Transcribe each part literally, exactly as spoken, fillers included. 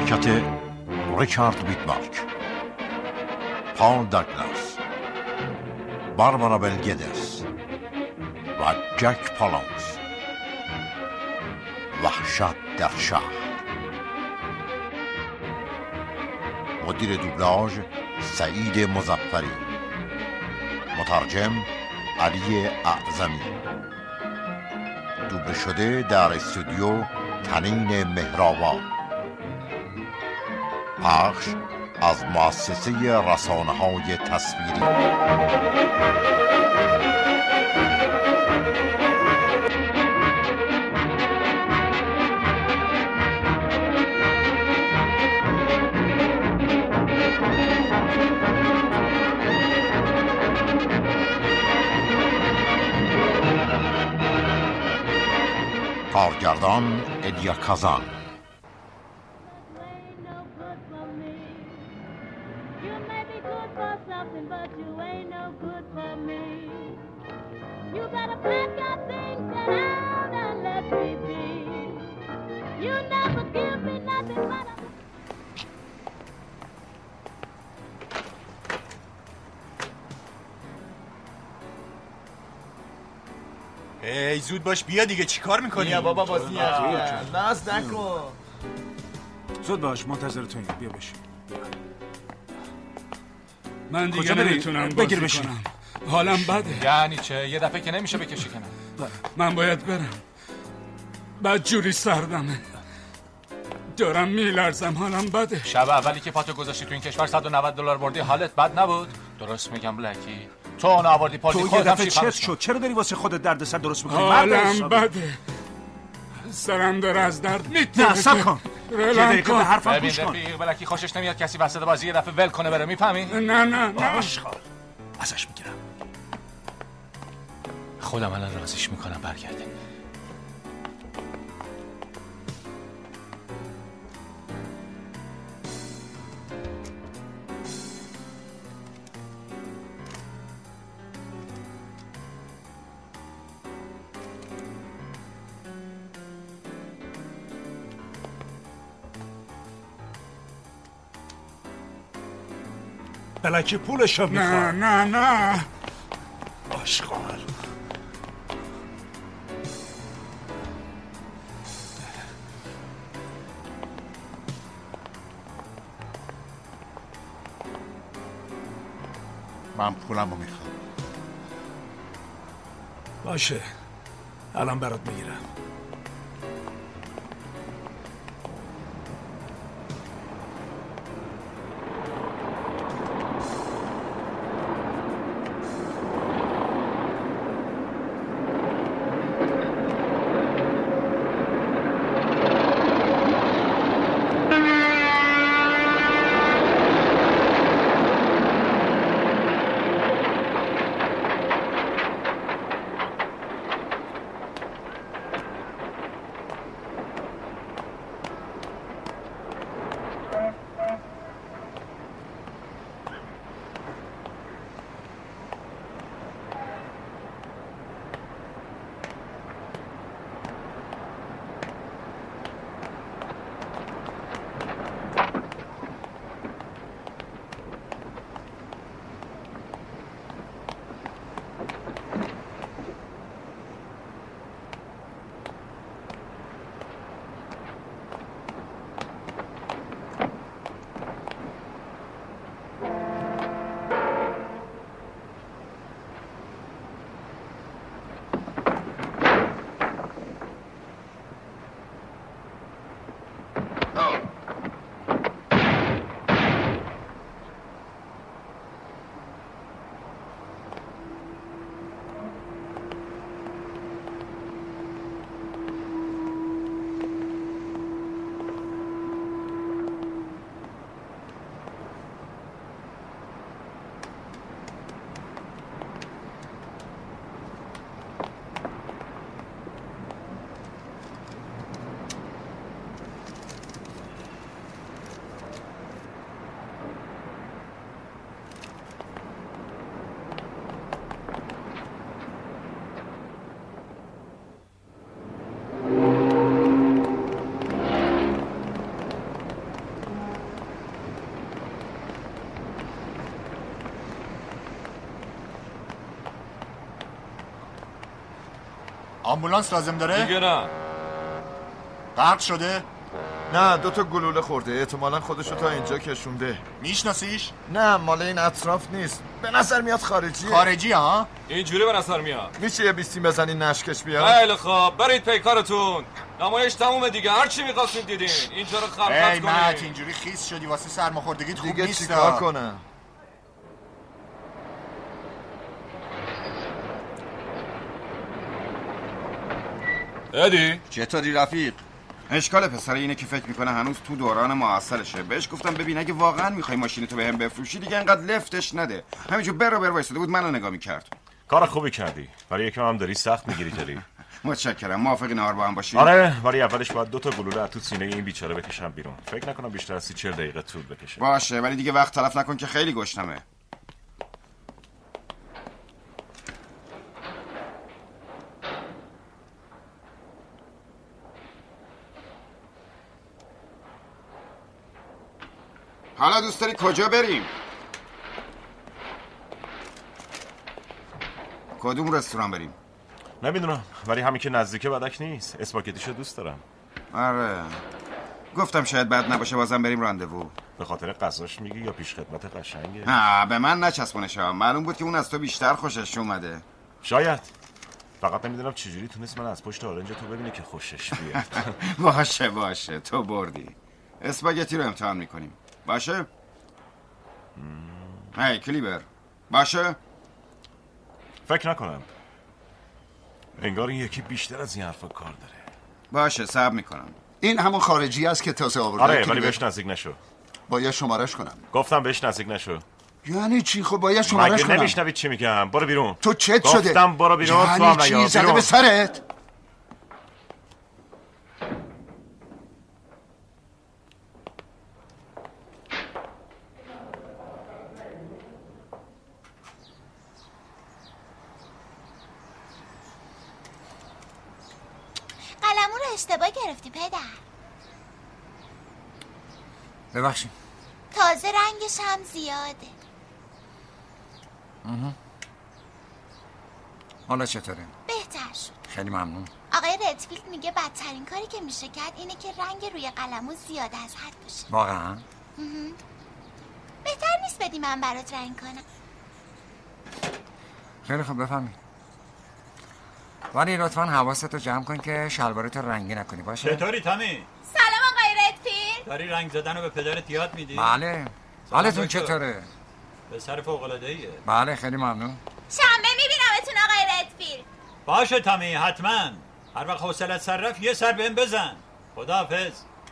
حرکت ریچارد ویتمارک، پال داگلاس، باربارا بل گدیس و جک پالانس. وحشت در شهر. مدیر دوبلاژ سعید مظفری، مترجم علی اعظمی. دوبله شده در استودیو تنین مهرآباد. پخش از مؤسسه رسانه‌های تصویری. کارگردان الیا کازان. ای زود باش بیا دیگه، چی کار میکنی؟ بیا بابا بازی ناز نکن. زود باش منتظر تو. بیا بشین. من دیگه نمیتونم بازی بشین. کنم. حالم بده. یعنی چه؟ یه دفعه که نمیشه بکشی کنم. من باید برم. بعد جوری سردمه. دارم میلرزم، حالم بده. شب اولی که پاتو گذاشتی تو این کشور صد و نود دلار بردی، حالت بد نبود؟ درست میگم بلکی؟ تو اون آوردی پالی تو خودت یه هم دفعه شیفم چرت شد. چرا داری واسه خودت دردسر درست میکنی؟ حالم بده. سرم داره از درد میتره. نه سب کن. یه دقیقه به حرفم گوش کن. رفیق بلکی خوشش نمیاد کسی وسط بازی یه دفعه ول کنه بره، میفهمی؟ نه نه نه. آشغال. ازش میگیرم. خودم الان راضیش میکنم برگرده. بلکی پولشو میخواد. نه نه نه. آشغال. من پولمو میخوام. باشه الان برات میگیرم. آمبولانس لازم داره؟ دیگه نه. غرق شده؟ نه دو تا گلوله خورده، احتمالاً خودشو تا اینجا کشونده. میشناسیش؟ نه مال این اطراف نیست، به نظر میاد خارجیه. خارجی ها؟ اینجوری به نظر میاد. میشه یه بیستی بزنی نشکش بیاد؟ خیلی خوب، برید پیکارتون. نمایش تمومه دیگه، هر چی می‌خواستین دیدین. اینجا رو خلوت ای کنین. مت اینجوری خیس شدی واسه سرماخوردگیت خوب دیگه نیست. چیکار کنم؟ ادی چطوری رفیق؟ اشکال پسر اینه که فکر میکنه هنوز تو دوران معاصرشه. بهش گفتم ببین اگه واقعا میخوای ماشینتو بهم بفروشی دیگه انقدر لفتش نده. همینجور برو برو وایساده بود منو نگاه میکرد. کار خوبی کردی. برای یکم هم داری سخت میگیری جلی. متشکرم. موافقی نهار با هم باشیم؟ آره ولی اولش باید دو تا گلوله از تو سینه این بیچاره بکشم بیرون. فکر نکنم بیشتر از سی چهل دقیقه طول بکشه. باشه ولی دیگه وقت تلف نکن که خیلی گشنمه. حالا دوست داری کجا بریم؟ کدوم رستوران بریم؟ نمیدونم ولی همین که نزدیکه بدک نیست. اسپاگتیشو دوست دارم. آره گفتم شاید بد نباشه بازم بریم راندوو. به خاطر غذاش میگی یا پیش خدمت قشنگه؟ نه به من نچسبونش ها. معلوم بود که اون از تو بیشتر خوشش اومده. شاید. فقط نمیدونم چجوری تونست من از پشت آرنج تو ببینه که خوشش بیاد. باشه باشه تو بردی. اسپاگتی رو امتحان میکنیم. باشه؟ هی کلیبر باشه؟ فکر نکنم. انگار این یکی بیشتر از این حرفا کار داره. باشه صبر میکنم. این همون خارجی است که تازه آورده. آره ولی بهش نزدیک نشو. باید شمارش کنم. گفتم بهش نزدیک نشو. یعنی چی؟ خب باید شمارش مگه کنم. نمیشنوید چی میگم؟ برو بیرون. تو چت شده؟ گفتم برو بیرون. تو هم یعنی نیا. چی؟ زده بیرون. به سرت؟ قلمو رو اشتباه گرفتی پدر. ببخشید. تازه رنگش هم زیاده. حالا چطوره؟ بهتر شد. خیلی ممنون. آقای ردفیلد میگه بدترین کاری که میشه کرد اینه که رنگ روی قلمو زیاد از حد باشه. واقعا؟ بهتر نیست بدی من برات رنگ کنم. خیلی خوب بفهمید. ولی لطفا حواستو جمع کن که شلوارتو رنگی نکنی باشه؟ چطوری تامی؟ سلام آقای ردفیلد. داری رنگ زدن رو به پدرت یاد میدی؟ بله. حالتون دکتر. چطوره؟ به سر فوق العاده ایه. بله خیلی ممنون. شنبه میبینمتون آقای ردفیلد. باشه تامی حتما. هر وقت حوصلت سر رفت یه سر بهم بزن. خداحافظ.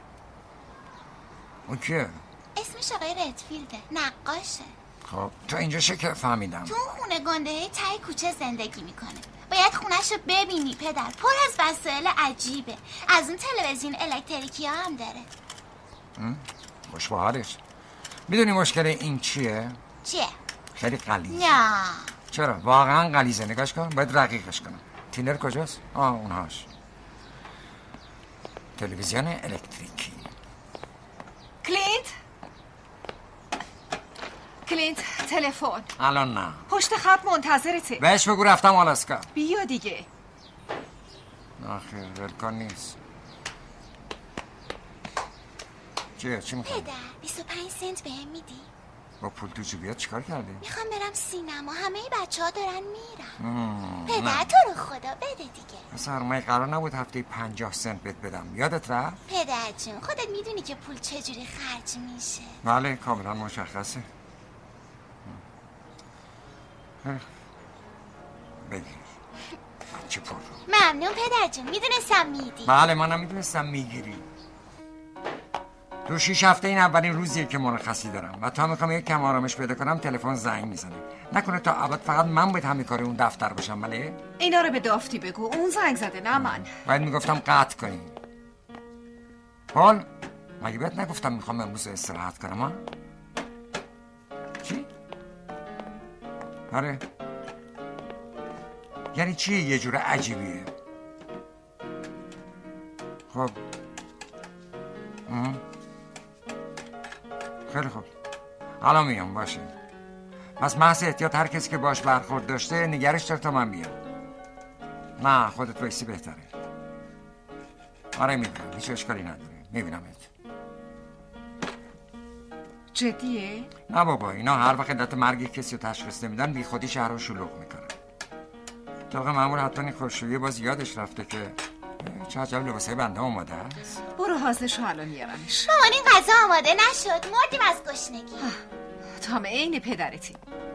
اون کیه؟ اسمش آقای ردفیلده، نقاشه. خب تو اینجا چه که فهمیدم. تو اون خونه گنده ته کوچه زندگی میکنه. باید خونش رو ببینی پدر، پر از وسایل عجیبه. از اون تلویزیون الکتریکی ها هم داره. خوش به حالش. میدونی مشکل این چیه؟ چیه؟ خیلی غلیظ. نه چرا؟ واقعا غلیظه. نگاش کن. باید رقیقش کنم. تینر کجاست؟ آه اونهاش. تلویزیون الکتریکی. کلینت کلینت تلفن. الان نه. پشت خط منتظرته. بهش بگو رفتم آلاسکا. بیا دیگه. آخه ولکن نیست. چیه؟ چی میخوای؟ پدر بیست و پنج سنت بهم میدی؟ با پول تو جیبیات چیکار کردی؟ میخوام برم سینما، همه بچه ها دارن میرن. مم، پدر نه. تو رو خدا بده دیگه. پسر من قرار نبود هفته پنجاه سنت بهت بدم. یادت رفت؟ پدر جون خودت میدونی که پول چجوری خرج میشه. بله کاملا مشخصه. خیلی خوب. بگیر بچه پر. ممنون پدر جون، میدونستم میدی. بله منم میدونستم میگیری. تو شیش هفته این اولین روزیه که مرخصی دارم و تا میخوام یک کم آرامش پیدا کنم تلفن زنگ میزنه. نکنه تا ابد فقط من باید همه کاری اون دفتر باشم. بله اینا رو به دافتی بگو، اون زنگ زده نه من. باید میگفتم قطع کنی. پال مگه بهت نگفتم میخوام امروز استراحت کنم ها؟ چی؟ آره یعنی چی؟ یه جور عجیبیه. خب اه. خیلی خوب الان میام. باشه پس محض احتیاط هر کسی که باش برخورد داشته نگرش دار تا من بیام. نه خودت وایسی بهتره. آره میبینم، هیچ اشکالی نداره. میبینمت. جدیه؟ نه بابا، اینا هر وقت علت مرگ کسی رو تشخیص نمیدن بی خودی شهر رو شلوغ میکنن. طبق معمول حتی این خوشرویی باز یادش رفته که چه عجب لباسای بنده آماده است. برو حاضرشو الان میارمش. مامان این غذا آماده نشد، مردیم از گشنگی. تام عین پدرتی.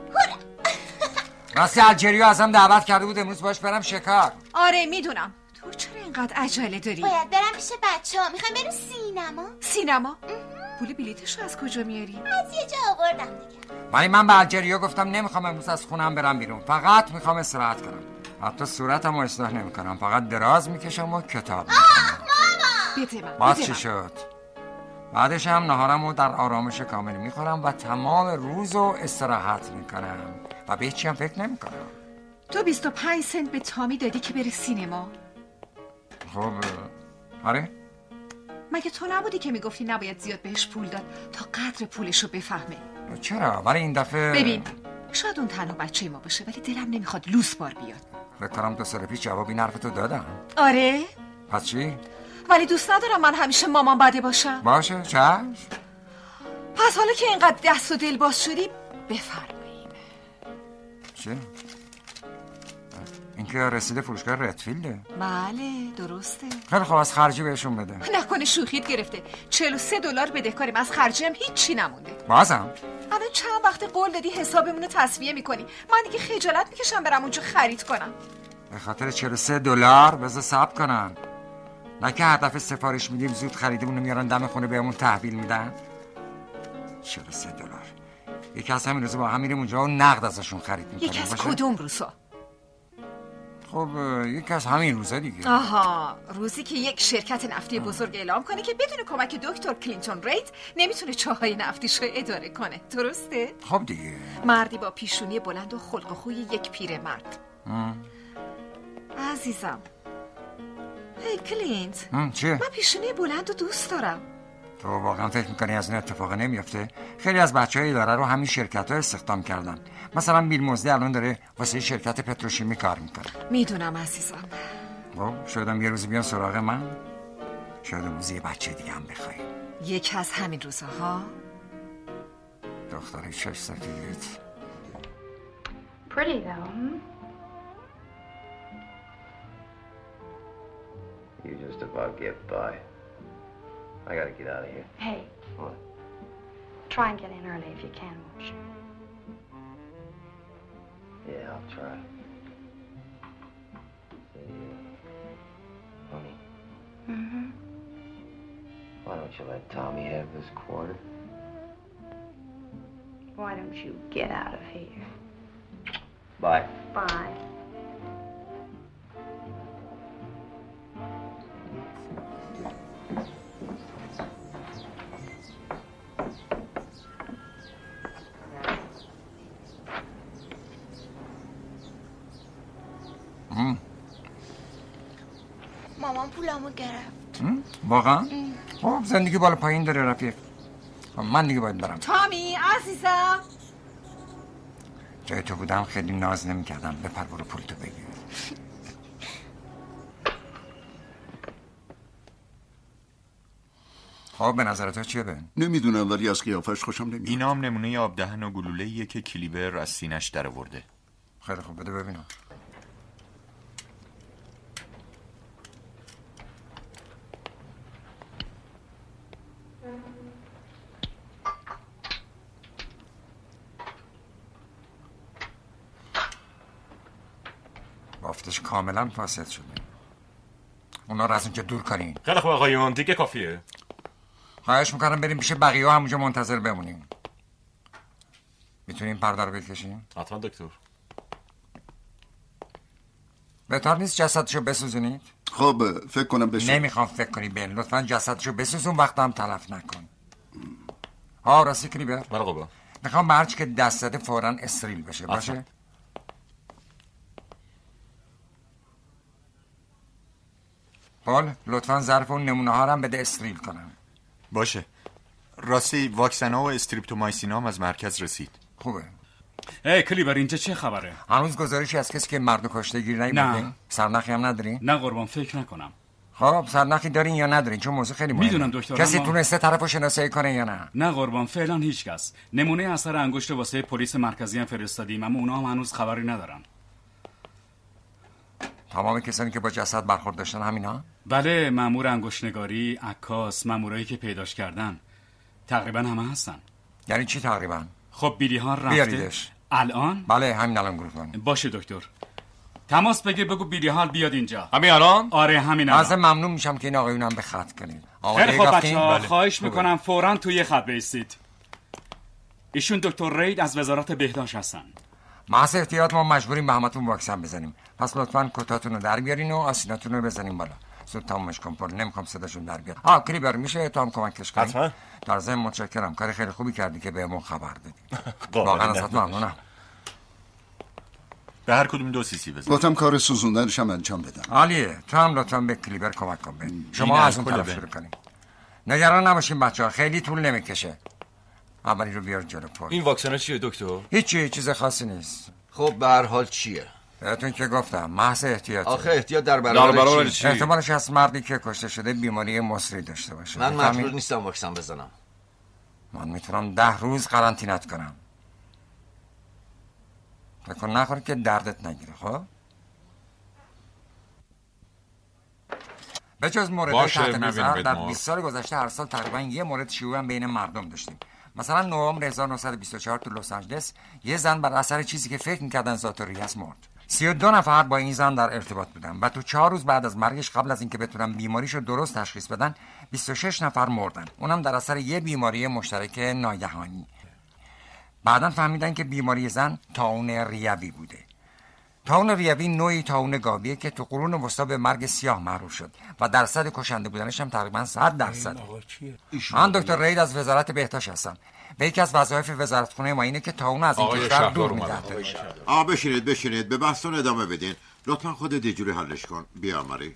راستی الجریو ازم دعوت کرده بود امروز باش برم شکار. آره میدونم. تو چرا اینقدر عجله داری؟ باید برم پیش بچه ها. میخوایم بریم سینما. سینما؟ پول بلیتشو از کجا میاری؟ از یه جا آوردم دیگه. ولی من به الجریو گفتم نمیخوام امروز از خونم برم بیرون، فقط میخوام استراحت کنم. حتی صورتم رو اصلاح نمیکنم، فقط دراز میکشم و کتاب میخونم. بده من. باز چی شد؟ بعدش هم نهارم رو در آرامش کامل میخورم و تمام روز رو استراحت میکنم و به هیچی هم فکر نمیکنم. تو بیست و پنج سنت به تامی دادی که بره سینما؟ خب آره. مگه تو نبودی که میگفتی نباید زیاد بهش پول داد تا قدر پولشو بفهمه؟ چرا؟ ولی این دفعه ببین شاید اون تنها بچه ما باشه ولی دلم نمیخواد لوس بار بیاد. فکر کنم دو سال پیش جواب این حرفتو دادم. آره؟ پس چی؟ ولی دوست ندارم من همیشه مامان بده باشم. باشه چشم. پس حالا که اینقدر دست و دل باز شدی بفرمایید. چی؟ این که رسیده فروشگاه ردفیلده؟ بله درسته. خیلی خوب از خرجی بهشون بده. نکنه شوخیت گرفته. چهل و سه دلار بدهکاریم، از خرجی هم هیچی نمونده. بازم؟ الان چند وقت قول دادی حسابمون رو تصفیه میکنی. من دیگه خجالت میکشم برم اونجا خرید کنم. به خاطر چهل و سه دلار بذار صبر کنن. نه که هر دفعه سفارش میدیم زود خریدمون رو میارن دم خونه بهمون تحویل میدن. چهل و سه دلار. یکی از همین روزا با هم میریم اونجا و نقد ازشون خرید میکنیم. یکی از کدوم روزا؟ خب یکی از همین روزا دیگه. آها، روزی که یک شرکت نفتی بزرگ اعلام کنه که بدون کمک دکتر کلینتون ریت نمیتونه چاهای نفتیش رو اداره کنه. درسته؟ خب دیگه. مردی با پیشونی بلند و خلق و خوی یک پیرمرد. عزیزم هی کلینت، چیه؟ من پیشونی بلند و دوست دارم. تو واقعا فکر میکنی از این اتفاق نمیافته؟ خیلی از بچهای اداره رو همین شرکت ها استخدام کردن. مثلا بیل موزدی الان داره واسه شرکت پتروشیمی کار میکنه. میدونم عزیزم. خب شاید هم یه روزی بیان سراغ من، شاید روزی یه بچه دیگه هم بخوای. یک از همین روزها. دختر شش سفید. Pretty though, hmm? You just about get by. I gotta get out of here. Hey. What? Try and get in early if you can, won't you? Yeah, I'll try. Say, uh, honey. Mm-hmm. Why don't you let Tommy have this quarter? Why don't you get out of here? Bye. Bye. مامان پولامو گرفت. واقعا؟ خب زندگی بالا پایین داره رفیق. من دیگه باید برم. تامی عزیزم، جای تو بودم خیلی ناز نمی کردم. بپر برو پولتو بگیر. خب به نظر تو چیه بن؟ نمیدونم ولی از قیافش خوشم نمیاد. این هم نمونه آب دهن و گلوله‌ایه که کلیور از سینش در آورده. خیلی خوب بده ببینم. بافتش کاملا فاسد شده. اونا رو از اونجا دور کنین. خیلی خوب آقایون، دیگه کافیه. خواهش میکنم بریم پیش بقیه ها همونجا منتظر بمونیم. میتونیم پرده رو بکشیم؟ حتما دکتر. بهتر نیست جسدشو بسوزونید؟ خب فکر کنم بشه. نمیخوام فکر کنی بن، لطفا جسدشو بسوزون، وقتم تلف نکن. ها راستی کلیبر؟ بله قبا. میخوام به هرچی که دست زده فوراً استریل بشه. باشه؟ پال لطفا ظرف اون نمونه ها رو هم بده استریل کنم. باشه. راستی واکسن ها و استریپتومایسین هم از مرکز رسید. خوبه. ای کلیبر اینجا چه خبره؟ هنوز گزارشی از کسی که مرد کشته گیر نیومده؟ نه. سرنخی هم ندارین؟ نه قربان فکر نکنم. خب سرنخی دارین یا ندارین؟ چون موضوع خیلی مهمه. میدونم دکتر. کسی اما... تونسته طرفو شناسایی کنه یا نه؟ نه قربان فعلا هیچ کس. نمونه اثر انگشت واسه پلیس مرکزی هم فرستادیم اما اونا هم هنوز خبری ندارن. تمام کسانی که با جسد برخورد داشتن همینا؟ بله، مأمور انگشتنگاری، عکاس، مأمورایی که پیداش کردن تقریبا همه هستن. یعنی چی تقریبا؟ خب بیلی ها رفته. بیاریدش. الان؟ بله همین الان گروه کنیم. باشه دکتر. تماس بگیر بگو بیلی حال بیاد اینجا. همین الان؟ آره همین الان. اصلا ممنون میشم که این آقایونم به خط کنید. خیلی خوب بچه‌ها، خواهش میکنم فوراً توی خط بایستید. ایشون دکتر رید از وزارت بهداشت هستن. محض احتیاط ما مجبوریم به همتون واکسن بزنیم. پس لطفاً کتاتون رو در بیارین و آسیناتون رو بزنین بالا. زود تمومش کن پر نمیخوام صداشون در بیاد. آ کلیبر میشه تو هم کمکش کنی؟ حتما. در ضمن متشکرم. کار خیلی خوبی کردی که بهمون خبر دادی. واقعا ازت ممنونم. به هر کدوم دو سیسی بزن. لطفاً کار سوزوندنش هم انجام بدم. عالیه. تو هم لطفاً به کلیبر کمک کن. بین. شما از اون طرف شروع کنید. نگران نباشین بچه‌ها، خیلی طول نمیکشه. اولی رو بیار جلو پر. این واکسن چیه دکتر؟ هیچی، چیز خاصی نیست. خب به هر حال چیه؟ بهتون که گفتم محض احتیاط. آخه احتیاط در برابر چی؟ احتمالش از مردی که کشته شده بیماری مصری داشته باشه. من مجبور نیستم واکسن بزنم. من میتونم ده روز قرنطینت کنم. فکر نخوری که دردت نگیره. خب به جز مورد تحت نظر در بیست سال گذشته هر سال تقریبا یه مورد شیوع هم بین مردم داشتیم. مثلا نوامبر هزار و نهصد و بیست و چهار تو لس آنجلس یه زن بر اثر چیزی که فکر می‌کردن ذات‌الریه است مرد. سی و دو نفر با این زن در ارتباط بودن و تو چهار روز بعد از مرگش قبل از اینکه بتونن بیماریشو درست تشخیص بدن بیست و شش نفر مردن. اونم در اثر یه بیماری مشترک ناگهانی. بعداً فهمیدن که بیماری زن طاعون ریوی بوده. طاعون ریوی نوعی طاعون گاویه که تو قرون وسطا به مرگ سیاه معروف شد و درصد کشنده بودنش هم تقریبا صد درصد. من دکتر رید از وزارت بهداشت هستم. به یکی از وظایف وزارتخونه ما اینه که طاعون از این کشور دور نگه داریم. آ بشینید بشینید به بحثتون ادامه بدین. لطفا خودت یه جوری حلش کن. بیا ماری.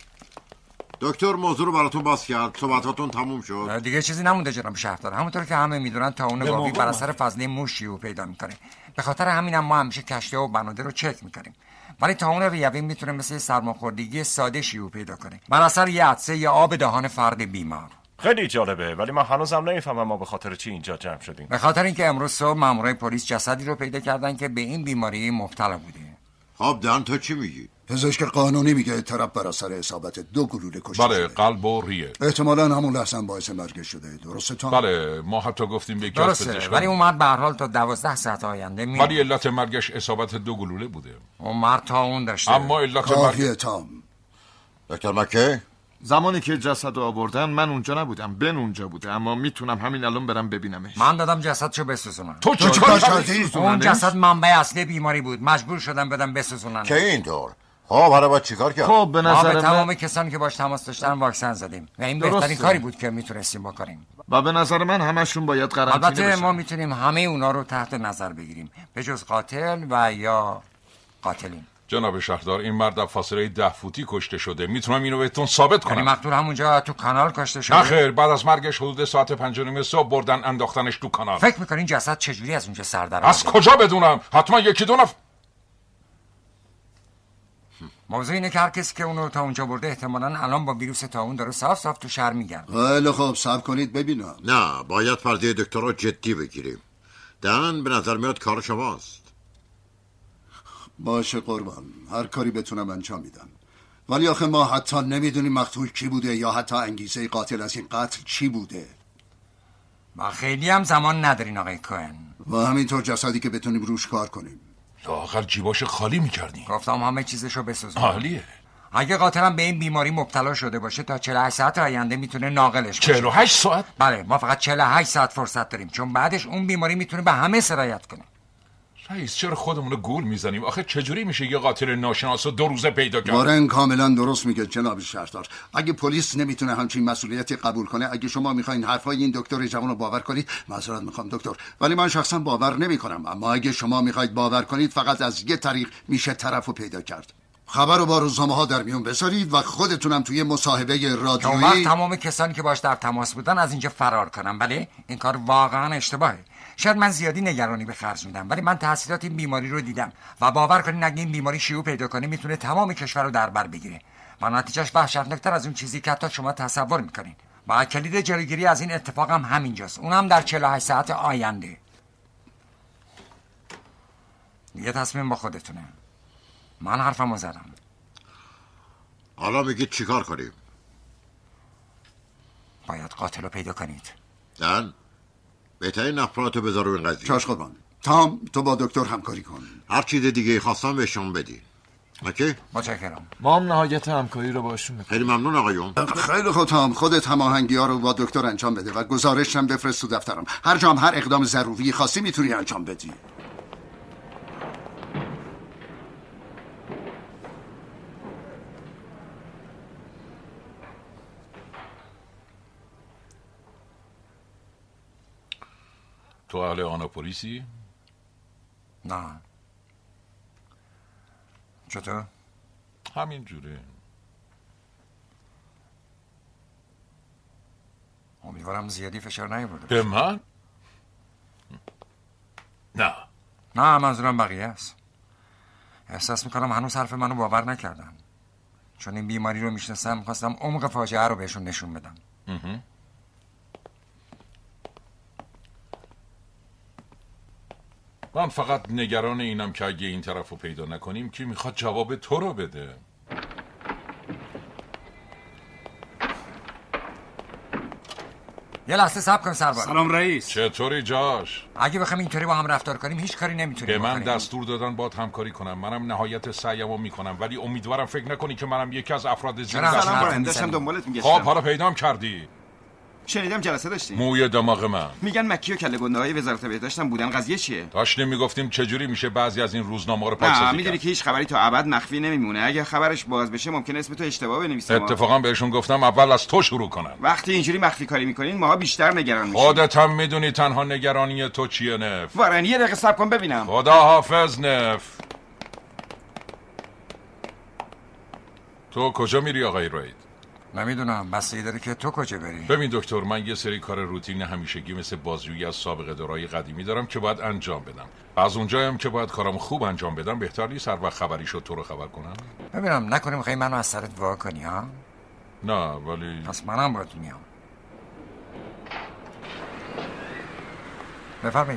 دکتر موضوع رو براتون باز کرد. صحبتاتون تموم شد. دیگه چیزی نمونده جناب شهردار. همونطور که همه میدونن طاعون گاوی بر اثر فضله موش شیوع پیدا میکنه. به خاطر همین هم ما همیشه کشتی‌ها و بنادر رو چک میکنیم. ولی طاعون ریوی میتونه مثل سرماخوردگی ساده شیوع پیدا کنه بر اثر یه عطسه یا آب دهان فرد بیمار. خیلی جالبه ولی من هنوزم نمیفهمم ما به خاطر چی اینجا جمع شدیم. به خاطر اینکه امروز صبح مامورای پلیس جسدی رو پیدا کردن که به این بیماری مبتلا بوده. خب دان تو چی میگی؟ پزشک قانونی میگه طرف بر اثر اصابت دو گلوله کشته بله قلب و ریه. احتمالاً همون لحظه باعث مرگ شده. درسته تا؟ بله ما حتی گفتیم به یک درسته ولی اون مرد به هر حال تا دوازده ساعت آینده میاد. ولی علت مرگش اصابت دو گلوله بوده. اون مرد طاعون داشته. اما علت کافیه تام. دکتر مکه زمانی که جسد رو آوردن من اونجا نبودم، بن اونجا بوده، اما میتونم همین الان برم ببینمش. من دادم جسدشو بسوزونم. تو چطور کردی؟ اون جسد منبع اصلی بیماری بود، مجبور شدم بدم بسوزونن. که اینطور؟ خب حالا باید چیکار کرد؟ خب به نظر من تمام من... کسانی که باش تماس داشتن واکسن زدیم و این درسته. بهترین کاری بود که میتونستیم بکنیم. و به نظر من همشون باید قرنطینه البته بشن. ما میتونیم همه اونا رو تحت نظر بگیریم به جز قاتل و یا قاتلین. جناب شهردار این مرد در فاصله ده فوتی کشته شده. میتونم اینو بهتون ثابت کنم. یعنی مقتول همونجا تو کانال کشته شده؟ نه خیر بعد از مرگش حدود ساعت پنج و نیم صبح بردن انداختنش تو کانال. فکر میکنین جسد چجوری از اونجا سر در از کجا بدونم؟ حتما یکی دو نفر. موضوع اینه که هر کسی که اونو تا اونجا برده احتمالاً الان با ویروس طاعون داره صاف صاف تو شهر میگرده. خیلی خوب صبر کنید ببینم. نه باید فرضیه دکتر رو جدی بگیریم. دن به نظر میاد کار شماست. باشه قربان هر کاری بتونم انجام میدم ولی آخه ما حتی نمیدونیم مقتول کی بوده یا حتی انگیزه قاتل از این قتل چی بوده. ما خیلی هم زمان ندارین آقای کوهن. و همینطور جسدی که بتونیم روش کار کنیم. لااقل جیباش خالی میکردیم. گفتم همه چیزشو بسوزون. عالیه. اگه قاتلم به این بیماری مبتلا شده باشه تا چهل و هشت ساعت آینده میتونه ناقلش باشه. چهل و هشت ساعت؟ بله ما فقط چهل و هشت ساعت فرصت داریم چون بعدش اون بیماری میتونه به همه سرایت کنه. رئیس چرا خودمون رو گول میزنیم؟ آخه چجوری میشه یه قاتل ناشناس رو دو روزه پیدا کرد؟ وارن کاملا درست میگه جناب شهردار. اگه پلیس نمیتونه همچین مسئولیتی قبول کنه، اگه شما میخواین حرفای این دکتر جوان رو باور کنید، معذرت میخوام دکتر ولی من شخصا باور نمیکنم. اما اگه شما میخواید باور کنید فقط از یه طریق میشه طرفو پیدا کرد. خبر رو با روزنامه ها در میون بذارید و خودتونم توی مصاحبه رادیویی وقت تمام کسانی که باش در تماس بودن از اینجا فرار کنن. بله این کار واقعا اشتباهه. شاید من زیادی نگرانی به خرج میدم، ولی من تحصیلات این بیماری رو دیدم و باور کنین اگه این بیماری شیوع پیدا کنه میتونه تمام کشور رو در بر بگیره و نتیجهش وحشتناکتر از اون چیزی که حتی شما تصور میکنین. و کلید جلوگیری از این اتفاق هم همینجاست، اونم در چهل و هشت ساعت آینده. دیگه تصمیم با خودتونه. من حرفمو زدم. حالا میگید چیکار کنیم؟ باید قاتل رو پیدا کنید. دن بهترین افرادتو بذار رو این قضیه. چاش قربان. تام تو با دکتر همکاری کن. هر چیز دیگه خواستم بهشون بدی. اوکی؟ متشکرم. ما هم نهایت همکاری رو باشون میکنیم. خیلی ممنون آقایون. خیلی خوب تام، خودت هماهنگی ها رو با دکتر انجام بده و گزارش هم بفرست تو دفترم. هر جام هر اقدام ضروری خاصی میتونی انجام بدی. تو اهل آناپولیسی؟ نه. چطور؟ همین جوره. امیدوارم زیادی فشار نیاورده. به من؟ نه. نه منظورم بقیه است. احساس میکنم هنوز حرف منو باور نکردن. چون این بیماری رو میشناسم، میخواستم عمق فاجعه رو بهشون نشون بدم. من فقط نگران اینم که اگه این طرف رو پیدا نکنیم کی میخواد جواب تو رو بده. یه لحظه صبر کن سرباز. سلام رئیس. چطوری جاش؟ اگه بخوایم اینطوری با هم رفتار کنیم هیچ کاری نمیتونیم به من بکنیم. دستور دادن باید همکاری کنم. منم نهایت سعیمو میکنم، ولی امیدوارم فکر نکنی که منم یکی از افراد زیر دست. سلام برای داشتم دنبالت میگشتم. خب حالا پیدام کردی. شنیدم جلسه داشتیم. موی دماغ من. میگن مکی و کله گنده های وزارت بهداشتن بودن. قضیه چیه؟ داشتیم میگفتیم چجوری میشه بعضی از این روزنامه‌ها رو پاکسازی کرد. نه میدونی که هیچ خبری تا ابد مخفی نمیمونه. اگه خبرش باز بشه ممکنه اسم تو اشتباه بنویسن. اتفاقا بهشون گفتم اول از تو شروع کنن. وقتی اینجوری مخفی کاری میکنین ماها بیشتر نگران میشیم. خودت هم میدونی تنها نگرانی تو چیه نف. وارن یه دقیقه صبر کن ببینم. خدا حافظ نف. تو کجا میری آقای راید؟ نمیدونم، بستگی داره که تو کجا بری. ببین دکتر، من یه سری کار روتین همیشگی مثل بازجویی از سابقه دارای قدیمی دارم که باید انجام بدم. از اونجایم که باید کارم خوب انجام بدم بهتر نیست هر وقت خبری شد تو رو خبر کنم؟ ببینم نکنی میخوای منو از سرت وا کنی ها؟ نه ولی پس منم باید میام. بفرمایید.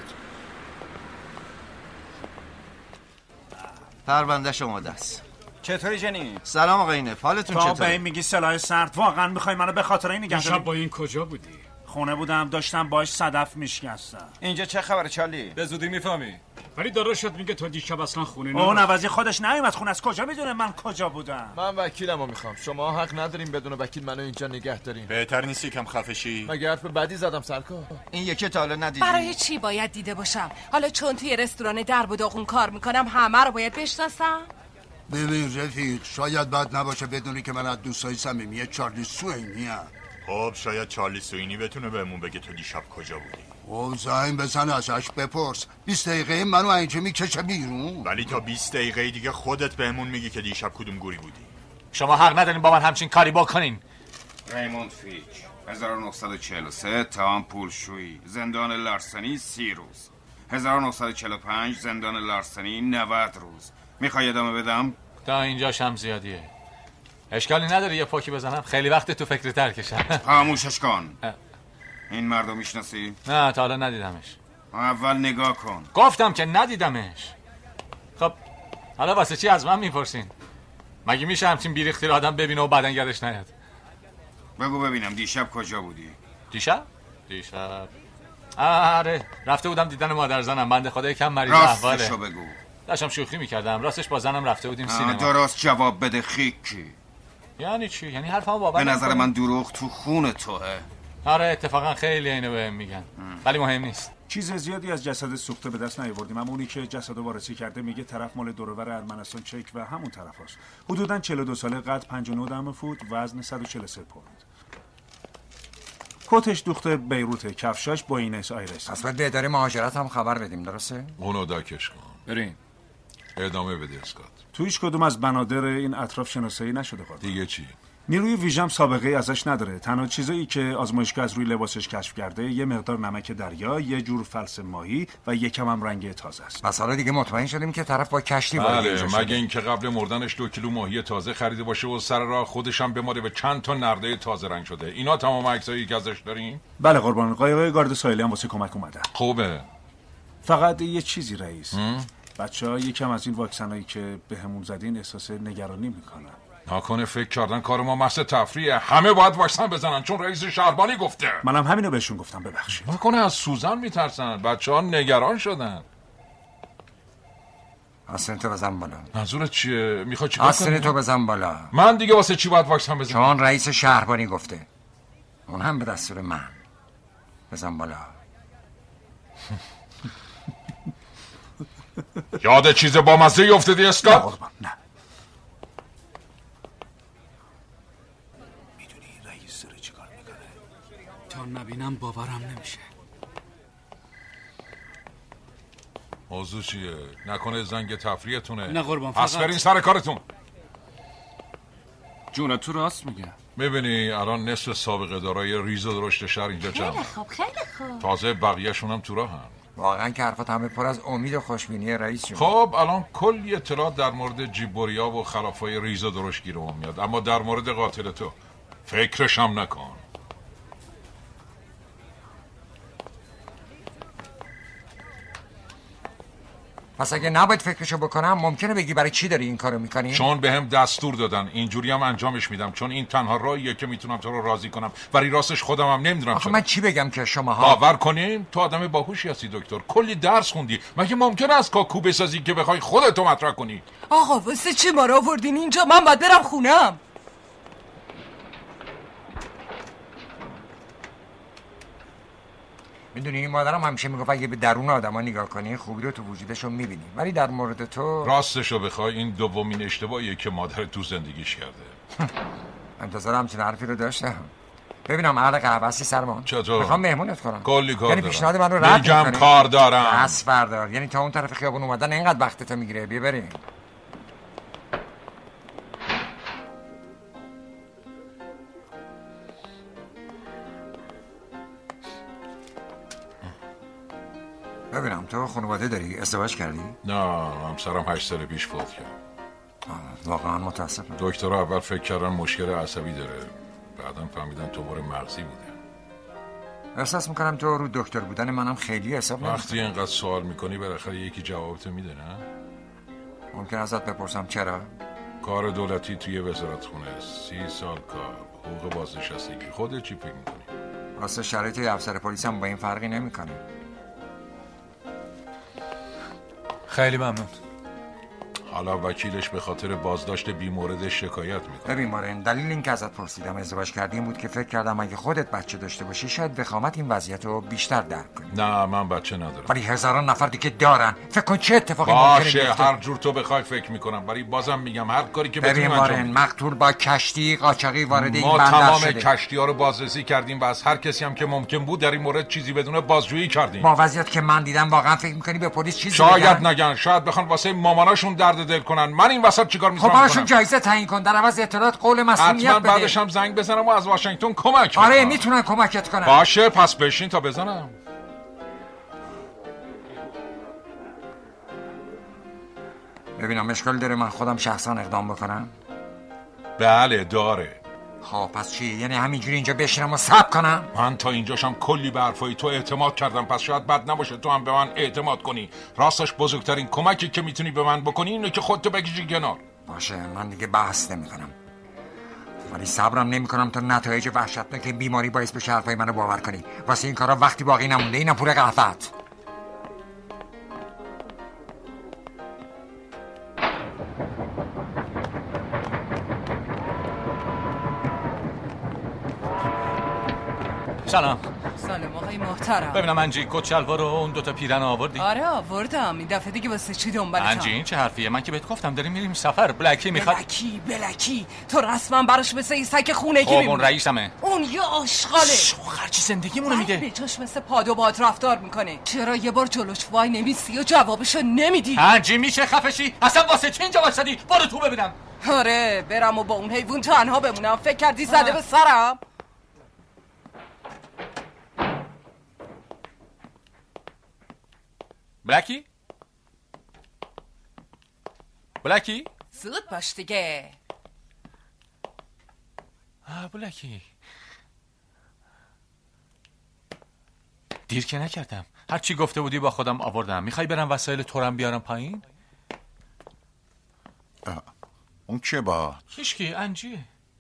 پرونده شما دست. چطوری جنی؟ سلام آقای نف، حالتون تو به چطوره؟ این میگی سلاح سرد؟ واقعا میخوای منو به خاطر این نگه شب با این کجا بودی؟ خونه بودم، داشتم باش صدف میشکستم. اینجا چه خبره چالی؟ به زودی میفهمی. ولی داداشت میگه تو دیشب اصلا خونه نبود. اون عوضی خودش نیومد خونه، از کجا میدونه من کجا بودم؟ من وکیلمو میخوام. شما حق ندارین بدون وکیل منو اینجا نگه دارین. بهتر نیست یکم خفه شی. مگه حرف بدی زدم سرکار؟ این یکی تا حالا ندیدی. برای چی باید دیده باشم؟ حالا چون توی رستوران درب و داغون کار میکنم همه رو باید بشناسم؟ ببین رفیق، شاید بد نباشه بدونی که من از دوستای صمیمی چارلی سوینی ام. خب شاید چارلی سوینی بتونه بهمون بگه تو دیشب کجا بودی. او زنگ بزن ازش بپرس. بیست دقیقه منو اینجا میکشه بیرون. ولی تا بیست دقیقه دیگه خودت بهمون میگی که دیشب کدوم گوری بودی. شما حق ندارین با من همچین کاری بکنین. ریموند فیچ هزار و نهصد و چهل و سه تمام پولشویی، زندان لارسنی سی روز. هزار و نهصد و چهل و پنج زندان لارسنی نود روز. میخوای ادامه بدم؟ تا اینجاش هم زیادیه. اشکالی نداره یه پاکی بزنم؟ خیلی وقت تو فکر ترکشم. خاموشش کن. این مردو میشناسی؟ نه تا حالا ندیدمش. اول نگاه کن. گفتم که ندیدمش. خب حالا واسه چی از من میپرسین؟ مگه میشه همچین بیریختی رو آدم ببینه و بعدن یادش نیاد؟ بگو ببینم دیشب کجا بودی؟ دیشب؟ دیشب آره رفته بودم دیدن مادر زنم. بنده خدا یکم مریض احواله. راستشو بگو. داشتم شوخی میکردم. راستش با زنم رفته بودیم سینما. درست جواب بده خیکی. یعنی چی؟ یعنی حرفمو باور به نظر نمی‌کنی؟ من دروغ تو خون توه. آره اتفاقا خیلی اینو بهم میگن. ولی مهم نیست. چیز زیادی از جسد سوخته به دست نیاوردیم، اما اونی که جسدو وارسی کرده میگه طرف مال دور و بر ارمنستان چک و همون طرفاست. حدوداً چهل و دو ساله، قد پنجاه و نه دهم فوت، وزن صد و چهل و سه پوند. کتش دوخته بیروته، کفشاش بوینس آیرس. پس باید به اداره مهاجرت هم خبر بدیم، درسته؟ اونو داکش کن. بریم. ادامه بده اسکات. تو هیچ کدوم از بنادر این اطراف شناسایی نشده قاطی. دیگه چی؟ نیروی ویژم سابقه ازش نداره. تنها چیزایی که آزمایشگاه از روی لباسش کشف کرده یه مقدار نمک دریا، یه جور فلس ماهی و یکم هم رنگ تازه است. پس حالا دیگه مطمئن شدیم که طرف با کشتی وارد اینجا بله، شده. مگه اینکه قبل مردنش دو کیلو ماهی تازه خریده باشه و سر راه خودش هم بماره و چند تا نرده تازه رنگ شده. اینا تمام عکسایی که ازش داریم؟ بله قربان، قایقای گارد ساحلی هم واسه کمک اومدن. خوبه. فقط یه چیزی رئیس، بچه‌ها یکم از این واکسنایی که بهمون زدین احساس نگرانی میکنن. ناکنه فکر کردن کار ما محض تفریحه، همه باید واکسن بزنن چون رئیس شهربانی گفته. منم همینو بهشون گفتم. ببخشید. ناکنه از سوزن میترسن، بچه‌ها نگران شدن. آستین تو بزن بالا. منظورت چیه؟ میخوای چیکار کنی؟ آستین تو بزن بالا. من دیگه واسه چی باید واکسن بزنم؟ چون رئیس شهربانی گفته. اون هم به دستور من. بزن بالا. یاد چیز با مزه افتادی اسکات؟ نه قربان نه. میدونی رئیس داره چیکار میکنه؟ تا نبینم باورم نمیشه. موضوع چیه؟ نکنه زنگ تفریحتونه؟ نه قربان، پس فقط برین سر کارتون. جون تو راست میگه. میبینی الان نصف سابقه دارای ریز و درشت شهر اینجا جمع. خیلی خوب خیلی خوب. تازه بقیه‌شون هم تو راه هم. واقعا که حرفات همه پر از امید و خوشبینی رئیس جون. خب الان کلی اطلاعات در مورد جیبوریا و خلافای ریز و درشت گیرم میاد، اما در مورد قاتل تو فکرش هم نکن. پس اگه نباید فکرشو بکنم ممکنه بگی برای چی داری این کارو میکنی؟ چون بهم دستور دادن، اینجوری هم انجامش میدم، چون این تنها راهیه که میتونم تو رو راضی کنم. ولی راستش خودم هم نمیدونم. آخه من چی بگم که شماها باور کنین تو آدم باهوشی هستی دکتر، کلی درس خوندی، مگه ممکنه از کاکو بسازی که بخوای خودتو مطرح کنی؟ آقا واسه چی ما رو آوردین اینجا؟ من باید برم خونم. میدونی مادرم همیشه میگفت اگه به درون آدما نگاه کنی خوبی رو تو وجودشون میبینی، ولی در مورد تو راستشو بخوای این دومین اشتباهیه که مادر تو زندگیش کرده. انتظار همچین حرفی رو داشتم. ببینم عقل قهوه‌ای سرمان. چطور؟ میخوام مهمونت کنم. کلی کار یعنی دارم. پیشنهاد من رو رد میگم می‌کنی؟ کار دارم. دست بردار. یعنی تا اون طرف خیابون اومدن اینقدر وقتتو میگیره. بیا بریم. ببینم تو خانواده داری؟ ازدواج کردی؟ نه، همسرم هشت سال پیش فوت کرد. واقعا متاسفم. دکترها اول فکر کردن مشکل عصبی داره، بعدم فهمیدن تومور مغزی بوده. احساس میکنم تو رو دکتر بودن منم خیلی حساب نمی‌کنی. وقتی اینقدر سوال میکنی بالاخره یکی جوابتو میده نه؟ ممکن ازت بپرسم چرا؟ کار دولتی توی وزارت خونه، سی سال کار، حقوق بازنشستگی، خودت چی فکر میکنی؟ واسه شرایط افسر پلیس هم با این فرقی نمیکنه. خیلی ممنون. حالا وکیلش به خاطر بازداشت بیمورد شکایت میکنه. ببین مارن، دلیل این که ازت پرسیدم ازدواج کردی این بود که فکر کردم اگه خودت بچه داشته باشی شاید وخامت این وضعیت رو بیشتر درک کنی. نه من بچه ندارم. ولی هزاران نفر دیگه دارن. فکر کن چه اتفاقی ممکنه باشه بیفته. هر جور تو بخوای فکر میکنم، ولی بازم میگم هر کاری که بتونیم ببین انجام مارن، میدیم. مقتول با کشتی قاچاقی وارد این ما بندر تمام شده. کشتی ها رو بازرسی کردیم و از هر کسی هم که ممکن بود در این مورد چیزی بدونه بازجویی کردیم. با وضعیت که من دیدم واقعا فکر میکنی به پلیس چیزی شاید بگن؟ نگن، شاید بخوان واسه ماماناشون درد دل کنن. من این وسط چیکار خب میتونم براشون کنم؟ جایزه تعیین کن، در عوض اطلاعات قول مسئولیت حتما بده. بعدش هم زنگ بزنم و از واشنگتن کمک آره بخوام. میتونن کمکت کنن. باشه پس بشین تا بزنم. ببینم اشکال داره من خودم شخصا اقدام بکنم؟ بله داره. خب پس چی؟ یعنی همینجوری اینجا بشینم و صبر کنم؟ من تا اینجاشم کلی به حرفای تو اعتماد کردم، پس شاید بد نباشه تو هم به من اعتماد کنی. راستش بزرگترین کمکی که میتونی به من بکنی اینه که خودتو بکشی کنار. باشه من دیگه بحث نمی کنم، ولی صبرم نمی کنم تا نتایج وحشتناک این بیماری باعث بشه حرفای منو باور کنی. واسه این کارا وقتی باقی نمونده. اینم پول قهوه‌ات. سلام. سلام آقای محترم. ببینم انجی کت شلوار و اون دوتا پیرن آوردی؟ آره آوردم. این دفعه دیگه واسه چی دنبالتم؟ انجی این چه حرفیه؟ من که بهت گفتم داریم میریم سفر. بلکی میخواد. بلکی بلکی تو رسما براش مثل این سگ خونگی خب میمونی. اون رئیسمه. اون یه آشغاله. خرچی زندگیمونو میده. به جاش مثل پاد و باد رفتار میکنه. چرا یه بار جلوش وای نمیسی و جوابشو نمیدی؟ انجی میشه خفشی؟ اصلا واسه چی اینجا واسدی؟ برو تو ببینم. آره برم و با اون حیوان تنها بمونم. فکر کردی زده به سرم؟ بلکی؟ بلکی؟ زود باش دیگه. آه بلکی دیر که نکردم. هر چی گفته بودی با خودم آوردم. میخوای برم وسایل تورم بیارم پایین؟ اون چه با؟ هیچکی، انجیه.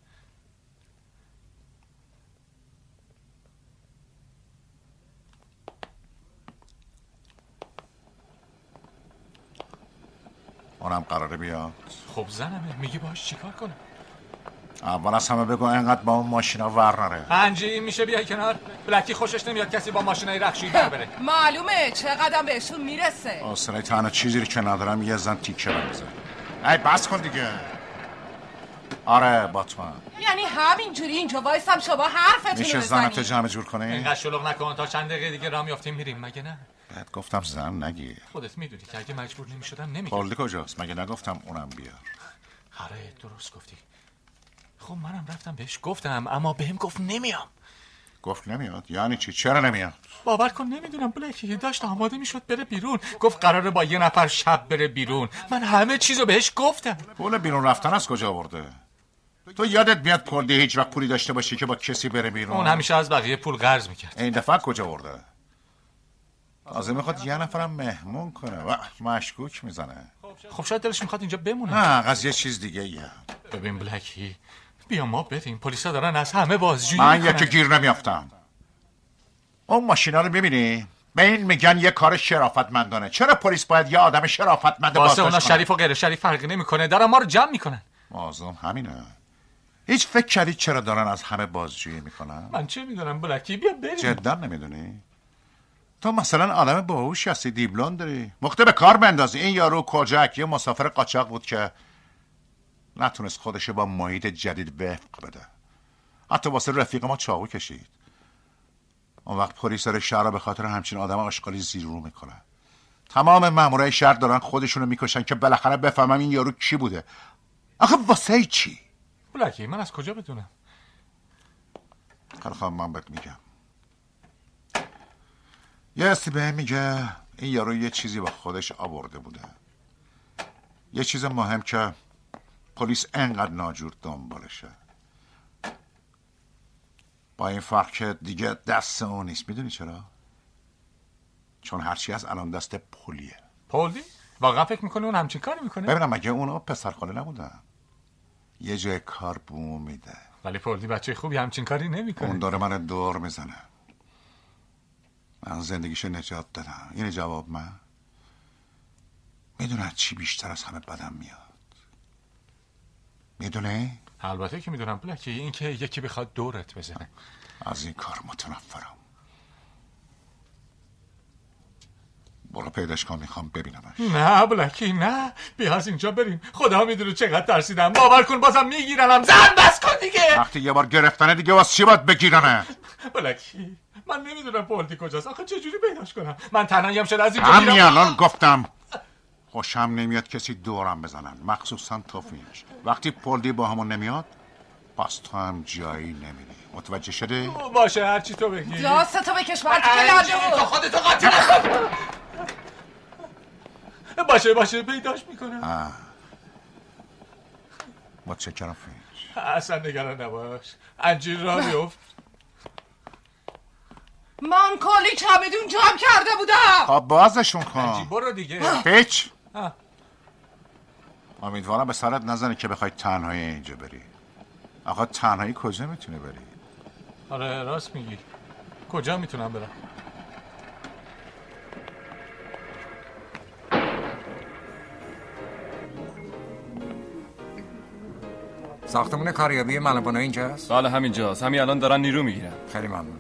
اونم قراره بیاد. خب زنمه، میگی باش چیکار کنم؟ اول از همه بگو اینقدر با اون ماشینا ور نره. انجی میشه بیای کنار؟ بلکی خوشش نمیاد کسی با ماشینای رخشی در بره. معلومه چقدر بهشون میرسه. آسره تنها چیزی رو که ندارم یه زن تیکه بنزه. ای بس کن دیگه. آره باتمن. یعنی همینجوری اینجا وایسم شما حرفتون رو میشه بزنید؟ زنتو جمع جور کنی؟ اینقدر شلوغ نکن تا چند دقیقه دیگه راه میافتیم میریم مگه نه؟ بعد گفتم زن نگی. خودت میدونی که اگه مجبور نمیشدم نمیگم. پولدی کجاست؟ مگه نگفتم اونم بیار. آره درست گفتی. خب منم رفتم بهش گفتم اما بهم گفت نمیام. گفت نمیاد؟ یعنی چی؟ چرا نمیاد؟ باور کن نمیدونم بلکی داشت آماده میشد بره بیرون. گفت قراره با یه نفر شب بره بیرون. من همه چیزو بهش گفتم. پول بیرون رفتن از کجا آورده؟ تو یادت میاد پولدی هیچ وقت پولی داشته باشی که با کسی بره بیرون؟ اون همیشه از بقیه پول قرض میکرد. این دفعه کجا آورده؟ تازه میخواد یه نفرم مهمون کنه و مشکوک میزنه. خب شاید دلش میخواد اینجا بمونه. نه قضیه چیز دیگه ایه. ببین بلکی بیا ما بریم. پلیسا دارن از همه بازجویی من میکنن. یکی گیر نمیافتم. اون ماشینا رو میبینی؟ به این میگن یه کار شرافتمندانه. چرا پلیس باید یه آدم شرافتمند واسه اونا بازداشت کنه؟ شریف و غیر شریف فرقی نمیکنه. دارن ما رو جمع میکنن. موضوع همینه. هیچ فکر کردی چرا دارن از همه بازجویی میکنن؟ من چه میدونم بلکی بیا بریم. جدا نمیدونی؟ تو مثلا آدم باهوشی هستی، دیپلم داری، مخته به کار بندازی. این یارو کجک یه مسافر قاچاق بود که نتونست خودش با محیط جدید وفق بده. حتی واسه رفیق ما چاقو کشید. اون وقت پلیس داره شهر به خاطر همچین آدم آشغالی زیر رو میکنه. تمام مامورای شهر دارن خودشونو میکشن که بالاخره بفهمم این یارو کی بوده. آخه واسه چی؟ بلکی من از کجا بدونم؟ خیلی خوب من بهت میگم. یه استی به میگه این یارو یه چیزی با خودش آورده بوده. یه چیز مهم که پلیس انقدر ناجور دنبالشه. با این فرق که دیگه دست اون نیست. میدونی چرا؟ چون هرچی از الان دست پلیه. پولی؟ واقعا فکر میکنه اون همچین کاری میکنه؟ ببینم مگه اونا پسرخاله نبودن؟ یه جای کار بوم میده. ولی پولی بچه خوبی همچین کاری نمیکنه. اون داره من دور میزنه. من زندگیشو نجات دادم. این جواب من. میدونه چی بیشتر از همه بدم میاد؟ میدونه؟ البته که میدونم بلکی. این که یکی بخواد دورت بزنه. از این کار متنفرم. برو پیداش کن، میخوام ببینمش. نه بلکی نه، بیا از اینجا بریم. خدا میدونه چقدر ترسیدم. باور کن بازم میگیرنم. زن بس کن دیگه. وقتی یه بار گرفتنه دیگه واسه چی باید بگیرنه؟ بلکی من نمیدونم پولتی کجاست. آخه چجوری پیداش کنم؟ من تنهاییم شده از اینجا همین میرم. الان گفتم خوشم نمیاد کسی دورم بزنن، مخصوصا تو فینش. وقتی پولدی با همون نمیاد پس تو هم جایی نمیری. متوجه شده؟ باشه هرچی تو بگی. داستو بکش مرد که لالو. تو خودتو قاطی نکن. باشه باشه پیداش میکنم. متشکرم فینش. اصلا نگران نباش. انجیر را بیفت. من کلی چمدون جمع کرده بودم. خب بازشون کن. انجیر برو دیگه. پیچ. امیدوارم به سرت نزنه که بخوای تنهایی اینجا بری. آقا تنهایی کجا میتونه بری؟ آره راست میگی. کجا میتونم برم؟ ساختمون کاریابی ملبانو اینجاست؟ بله همینجاست. همین الان دارن نیرو میگیرن. خیلی ممنون.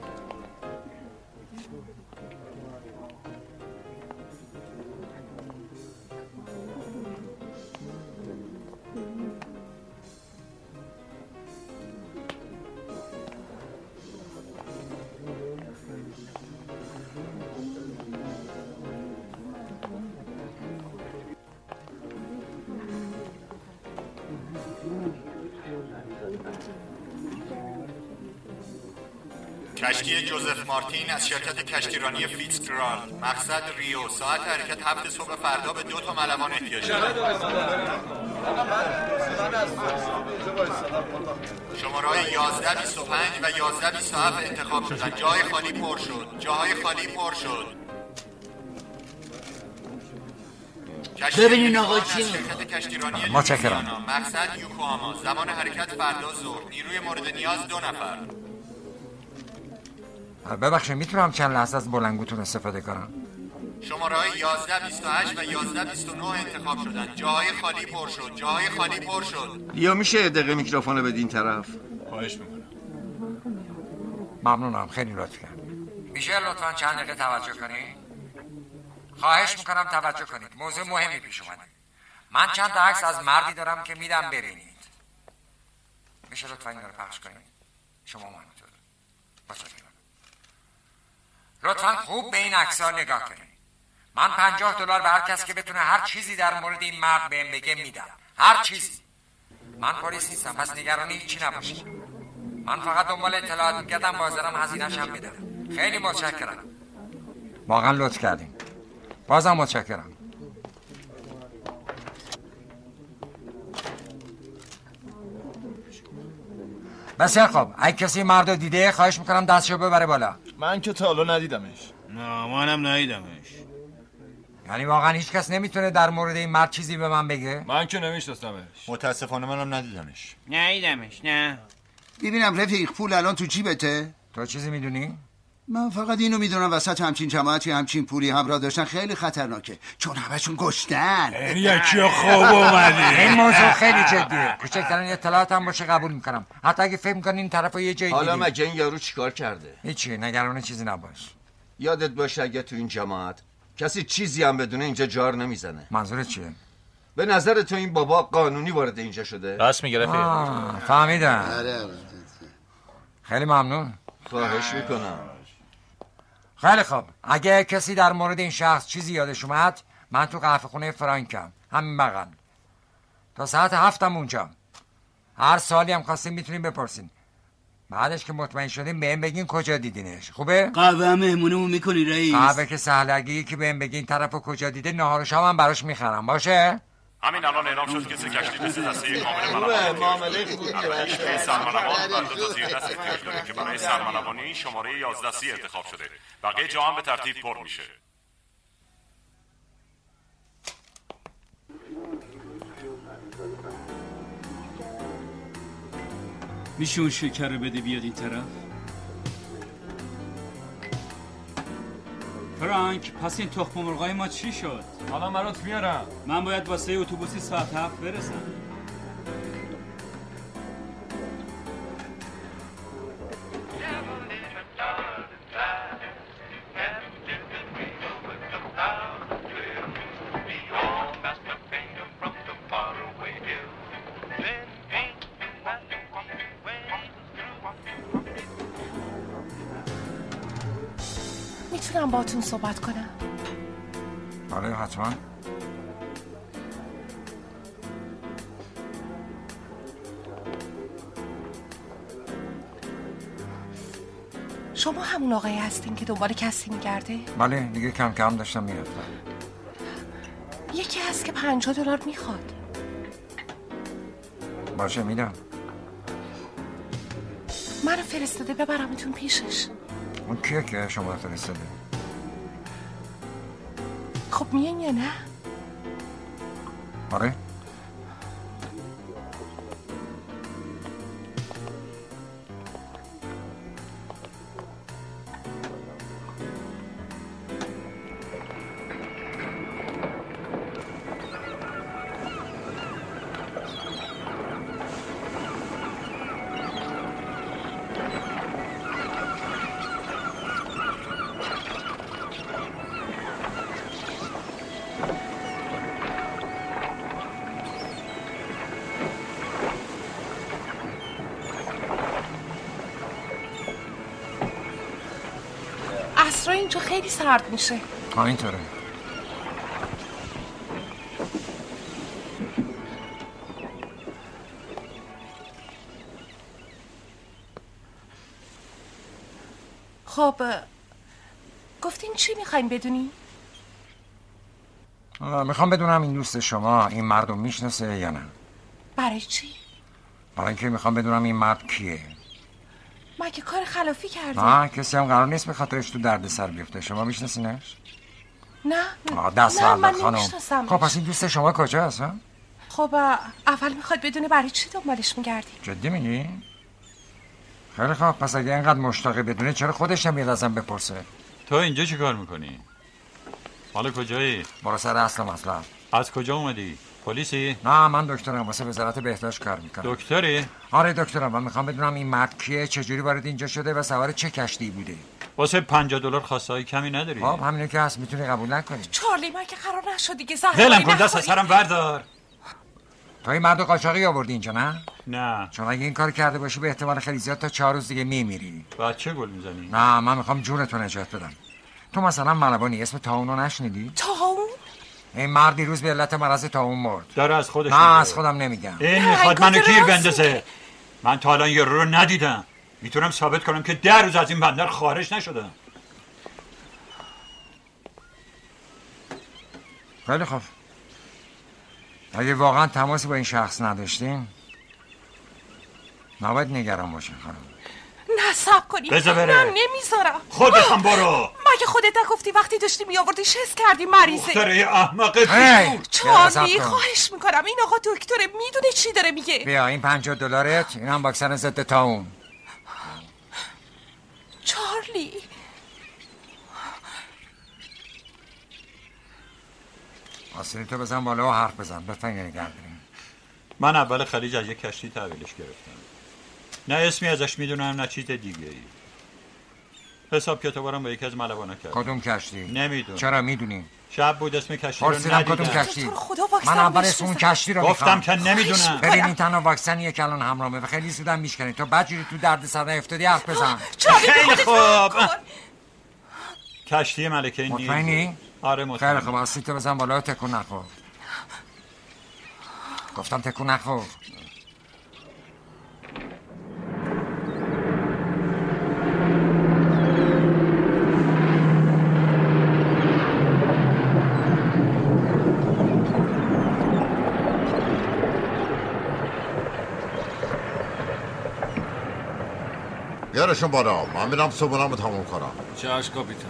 کشتی جوزف مارتین از شرکت کشتیرانی فیتزگرالد، مقصد ریو، ساعت حرکت هفت صبح فردا به دو تا ملوان احتیاج دارد. شماره‌های یازده بیست و پنج و یازده بیست و هفت انتخاب شدن. جای خالی پر شد. جاهای خالی پر شد. ببینین آقا چی شرکت کشتیرانی متشکرم. مقصد یوکوهاما، زمان حرکت فردا ظهر، نیروی مورد نیاز دو نفر. ببخشید میتونم چند لحظه از بلنگوتون استفاده کنم؟ شماره‌های یازده بیست و هشت و یازده بیست و نه انتخاب شدن. جاهای خالی پر شد. جاهای خالی پر شد. یا میشه یه دقیقه میکروفون رو بدین طرف؟ خواهش میکنم. ممنونم، خیلی لطف کردید. میشه لطفا چند دقیقه توجه کنید؟ خواهش میکنم توجه کنید. موضوع مهمی پیش اومده. من چند تا عکس از مردی دارم که میدم ببینید. میشه لطفا اینا رو پخش کنید؟ شما همینطور. متشکرم. لطفا خوب به این عکس‌ها نگاه کنید. من پنجاه دلار به هر کس که بتونه هر چیزی در مورد این مرد بهم بگه میدم. هر چیزی. من پلیس نیستم، پس نگرانی هیچی نباشید. من فقط دنبال اطلاعات میگردم، بازارم هزینه‌ش هم بدم. خیلی متشکرم. واقعا لطف کردین. بازم متشکرم. بسیار خوب. اگه کسی مرد دیده خواهش میکنم دستشو ببره بالا. من که تا حالا ندیدمش. نه منم ندیدمش. یعنی واقعا هیچ کس نمیتونه در مورد این مرد چیزی به من بگه؟ من که نمیشناسمش. متاسفانه منم ندیدمش. ندیدمش نه. ببینم رفیق، پول الان تو جیبته؟ تو چیزی میدونی؟ من فقط اینو میدونم وسط همچین جماعتی همچین پولی همراه داشتن خیلی خطرناکه، چون همشون گشتن. یکی خوب اومدی. این موضوع خیلی جدیه. کوچکترین اطلاعات هم باشه قبول میکنم، حتی اگه فکر میکنین این طرفو یه جایی دیدی. حالا مگه این یارو چیکار کرده؟ هیچی، نگران چیزی نباش. یادت باشه اگه تو این جماعت کسی چیزی هم بدونه اینجا جار نمیزنه. منظورت چیه؟ به نظر تو این بابا قانونی وارد اینجا شده؟ راست میگه رفیق. فهمیدم. خیلی ممنون. خواهش میکنم. خیلی خوب. اگه کسی در مورد این شخص چیزی یادش اومد، من تو قهوه خونه فرانکم، همین بغل. تا ساعت هفتم اونجا. هر سالی هم خواستین میتونین بپرسین. بعدش که مطمئن شدیم بهم بگین کجا دیدینش. خوبه؟ قهوه مهمونمون میکنی رئیس؟ قهوه که سهلگی که بهم بگین طرفو کجا دیده، نهار و شام هم براش میخرم. باشه؟ همین الان اعلام شد که سه کشتی مثل دسته کامل خوبه، ملوان معامله خوبی کشتی سرملوان و دو تا زیر دست احتیاج داره که برای سرملوانی شماره یازده سی انتخاب شده. بقیه جا هم به ترتیب پر میشه. میشه اون شکر رو بده بیاد این طرف؟ فرانک، پس این تخم مرغای ما چی شد؟ حالا برات میارم. من باید واسه اتوبوسی ساعت هفت برسم. میتونم باتون صحبت کنم؟ آره حتما. شما همون آقایی هستین که دنبال کسی میگرده؟ بله دیگه کم کم داشتم میاد. یکی هست که پنجاه دلار میخواد. باشه میدم. منو فرستاده ببرمتون پیشش. اون کیه که شما رو فرستاده؟ خب میان یا نه؟ آره. عصرا اینجا خیلی سرد میشه. ها اینطوره. خب گفتین چی میخواین بدونی؟ میخوام بدونم این دوست شما این مردم میشناسه یا نه. برای چی؟ برای اینکه میخوام بدونم این مرد کیه. مگه کار خلافی کرده؟ نه کسی هم قرار نیست به خاطرش تو درد سر بیفته. شما میشناسینش؟ نه دست نه من خانم. نمیشناسم. خب پس این دوست شما کجاست ها؟ خب اول میخواد بدونه برای چی دنبالش میگردی؟ جدی میگی؟ خیلی خوب پس اگه اینقدر مشتاقه بدونه چرا خودش نمیاد ازم بپرسه؟ تو اینجا چی کار میکنی؟ مال کجایی؟ برو سر اصل مطلب. از کجا اومدی؟ پلیسی؟ نه من دکترم واسه وزارت بهداشت کار میکنم. دکتری؟ آره دکترم. من میخوام بدونم این مرد کیه، چجوری وارد اینجا شده و سوار چه کشتی بوده. واسه پنجاه دلار خواستای کمی نداری؟ خب همینه که هست میتونی قبول نکنی. چارلی مگه قرار نشد دیگه زهر ولم کن دست از سرم بردار. تو این مرد قاچاقی آوردی اینجا نه؟ نه. چون اگه این کار کرده باشی به احتمال خیلی زیاد تا چهار روز دیگه میمیری. بچه گل میزنی؟ نه من میخوام جونتو نجات بدم. تو مثلا ملوانی اسم طاعونو نشنیدی؟ طاعون؟ این مرد دیروز به علت مرض طاعون مرد. داره از خودش نه میگه. از خودم نمیگم. این میخواد منو گیر بندازه. من تا الان یه رو ندیدم. میتونم ثابت کنم که ده روز از این بندر خارج نشدم. خیلی خوب. اگه واقعا تماسی با این شخص نداشتین نباید نگران باشین خانم. نه صبر کنی. بذار بره. من نمیذارم. خودت هم برو. مگه خودت نگفتی وقتی داشتی میآوردیش حس کردی مریضه؟ دختره احمق چارلی خواهش میکنم این آقا دکتره میدونه چی داره میگه. بیا این پنجاه دلارت این هم واکسن ضد طاعون. چارلی آسینی تو بزن بالا و حرف بزن. لطفا یه نگه داریم. من اول خلیج از یک کشتی تحویلش گرفتم. نه اسمی ازش میدونم نه چیز دیگه ای. حساب کتابارم با یکی از ملوانا کرد. کدوم کشتی؟ نمیدونم. چرا میدونی؟ شب بود اسم کشتی رو پرسیدم ندیدم. کدوم کشتی؟ خدا من اول اسم اون کشتی رو گفتم میخوام. که نمیدونم. ببین این تنها واکسنیه که الان همراهمه و خیلی زودم میشکنی. تو بدجوری تو درد سر نیفتادی حرف بزن. خیلی خوب. کشتی ملکه نیل. مطمئنی؟ آره مطمئنم. خیلی خوب آسین تو بزن بالا و تکون نخور. گفتم تکون نخور. بیارشون بالا. من میرم صبحونم تموم کنم. چشم کاپیتان.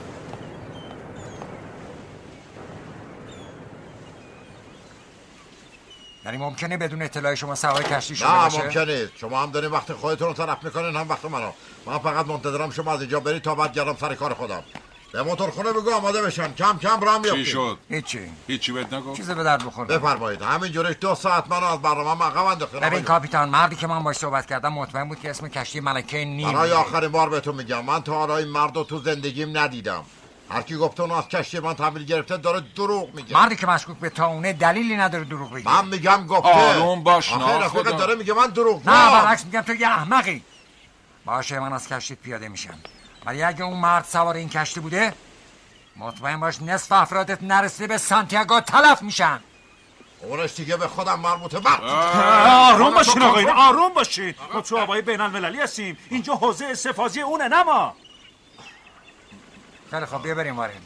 یعنی ممکنه بدون اطلاع شما سوار کشتی شده نه باشه؟ ممکنه. شما هم دارین وقت خودتون رو طرف میکنین هم وقت منو. من فقط منتظرم شما از اینجا برید تا بعد گردم سر کار خودم. به موتورخونه بگو آماده بشن. کم کم راه میافتیم. چی شد؟ هیچی. هیچی بهت نگفت؟ چیزی به درد بخور. بفرمایید. همینجوری دو ساعت منو از برنامه عقب انداختین. ببین کاپیتان مردی که من باهاش صحبت کردم مطمئن بود که اسم کشتی ملکه نیل. برای آخرین بار بهتون میگم من تا حالا این مردو تو زندگیم ندیدم. هر کی گفته اون از کشتی من تحویل گرفته داره دروغ میگه. مردی که مشکوک به طاعونه دلیلی نداره دروغ بگه. من میگم گفته. آروم باش. آخه رفیقت داره میگه من دروغ. نه برعکس میگم تو یه احمقی. باشه من از کشتی پیاده میشم. ولی اگه اون مرد سوار این کشتی بوده مطمئن باش نصف افرادت نرسیده به سانتیاگو تلف میشن. اونش دیگه به خودم مربوطه. وقت آروم باشین آقایون آروم باشین. ما تو آبای بین المللی هستیم. اینجا حوزه استفاضی اونه نه ما. خیلی خب بیا بریم وارد.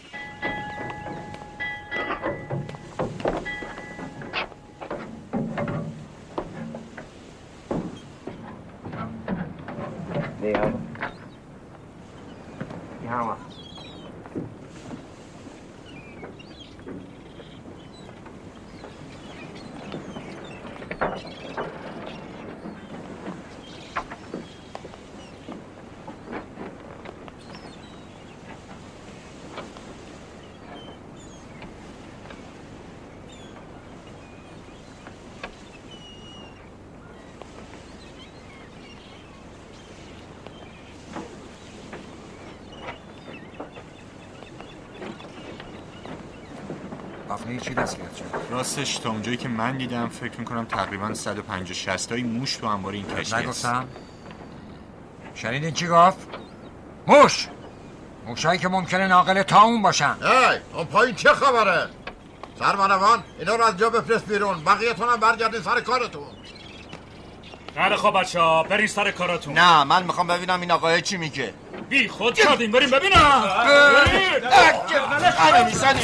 افنی چی دستگیرد شد؟ راستش تا اونجایی که من دیدم فکر میکنم تقریبا صد و پنجاه شصت تایی موش تو انبار این کشتی است. نگفتم؟ شنیدین چی گفت؟ موش! موشایی که ممکنه ناقل طاعون باشن. ای اون پایین چه خبره؟ سرمنوان اینا رو از جا بفرست بیرون. بقیه‌تون هم برگردین سر کارتون. خیلی خب بچه‌ها برین سر کاراتون. نه من میخوام ببینم این آقای چی میگه. بی خود کردیم بریم ببینم. بریم میزنی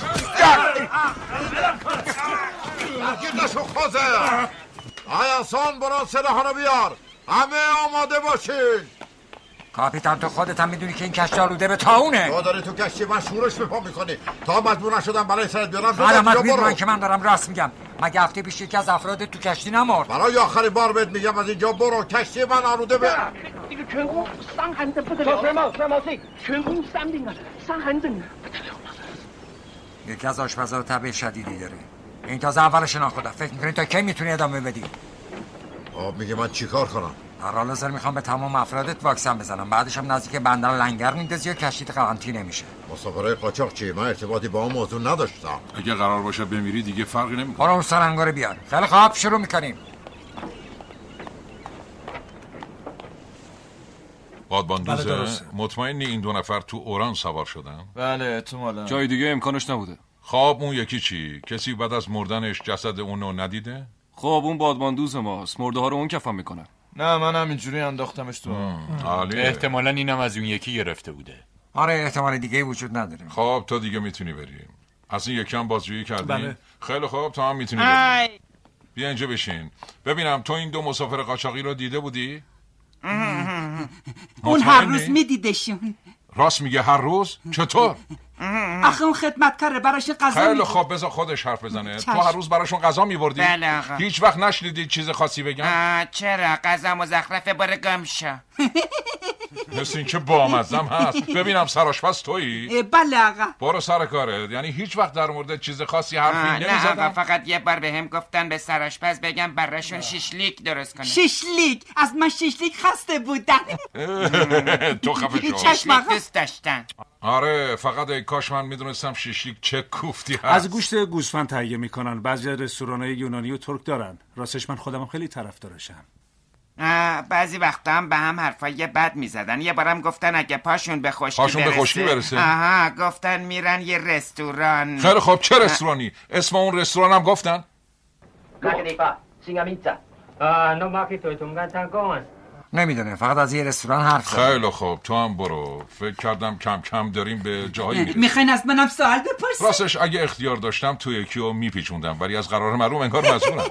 گیر نشو خوزه. آیاسان برو سلاحانو بیار. همه آماده باشین. کاپیتان تو خودت هم میدونی که این کشتی آلوده به تاونه. تو داری تو کشتی من شورش بپا میکنی تا مجبور نشدم برای سرت بیارم. علامت میدونن که من دارم راست میگم. مگه هفته پیش یکی از افراد تو کشتی نمرد؟ برای آخرین بار بهت میگم از اینجا برو. کشتی من آلوده به یکی از آشپزا تب شدیدی داره. این تازه اولش ناخدا. فکر میکنی تا کی میتونی ادامه بدی؟ آب میگه من چیکار کنم؟ در حال حاضر میخوام به تمام افرادت واکسن بزنم. بعدش هم نزدیک بندر لنگر میندازی یا کشتیت قرنطینه میشه. مسافرای قاچاق چی؟ من ارتباطی با اون موضوع نداشتم. اگه قرار باشه بمیری دیگه فرقی نمیکنه. برو اون سرنگا رو بیار. خیلی خوب شروع میکنیم. بادباندوزه مطمئنی این دو نفر تو اوران سوار شدن؟ بله احتمالاً. جای دیگه امکانش نبوده. خب اون یکی چی؟ کسی بعد از مردنش جسد اونو ندیده؟ خب اون بادباندوز ماست. مرده ها رو اون کفن میکنن. نه من همینجوری انداختمش تو. احتمالاً اینم از اون یکی گرفته بوده. آره احتمال دیگه وجود نداره. خب تو دیگه میتونی بری. از این یکی هم بازجویی کردین؟ بله. خیلی خوب تو هم میتونی بری. بیا اینجا بشین. ببینم تو این دو مسافر قاچاقی رو دیده بودی؟ اون هر روز میدیدشون. راست میگه هر روز؟ چطور؟ آخه اون خدمتکاره براش غذا خیلی خوب بذار خودش حرف بزنه. چشم. تو هر روز براشون غذا میبردی؟ بله آقا. هیچ وقت نشنیدی چیز خاصی بگن؟ چرا غذا مزخرفه باره گم شو. مثل این که بامزم هست. ببینم سرآشپز تویی؟ بله آقا. برو سر کارت. یعنی هیچ وقت در مورد چیز خاصی حرفی نه نمیزدن؟ آقا فقط یه بار به هم گفتن به سرآشپز بگم براشون شیشلیک درست کنه. شیشلیک؟ از من شیشلیک خسته بودن. تو خفه شو. شیشلیک دوست داشتن. آره فقط ای کاش من میدونستم شیشلیک چه کوفتی هست. از گوشت گوسفند تهیه میکنن. بعضی رستوران‌های یونانی و ترک دارن. راستش من خودم خیلی طرفدارشم. بعضی وقتا هم به هم حرفای بد میزدن. یه بارم گفتن اگه پاشون به خشکی پاشون برسه به خشکی برسه آها گفتن میرن یه رستوران. خیلی خب چه رستورانی؟ اسم اون رستوران هم گفتن؟ نمیدونه فقط از یه رستوران حرف زد. خیلی خب تو هم برو. فکر کردم کم کم داریم به جایی میرسیم. میخواین از منم سوال بپرسید؟ راستش اگه اختیار داشتم تو یکی رو میپیچوندم ولی از قرار معلوم انگار مجبورم.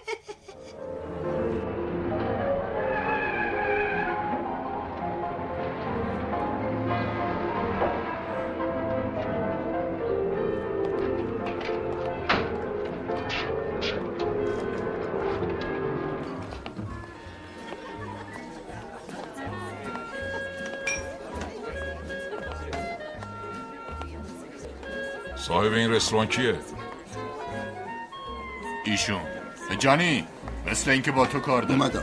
صاحب این رستوران کیه؟ ایشون. جانی مثل اینکه با تو کار داره. اومدم.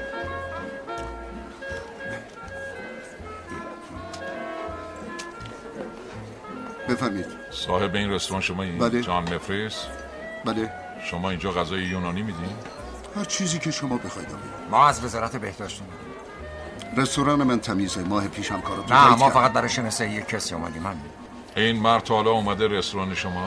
بفهمید. صاحب این رستوران شما این؟ بله. جان مفریس؟ بله. شما اینجا غذای یونانی میدین؟ هر چیزی که شما بخواید آقای. ما از وزارت بهداشت اومدیم. رستوران من تمیزه. ماه پیشم کارو تو نه ما فقط برای شناسایی یک کسی اومدیم. من این مرد حالا اومده رستوران شما؟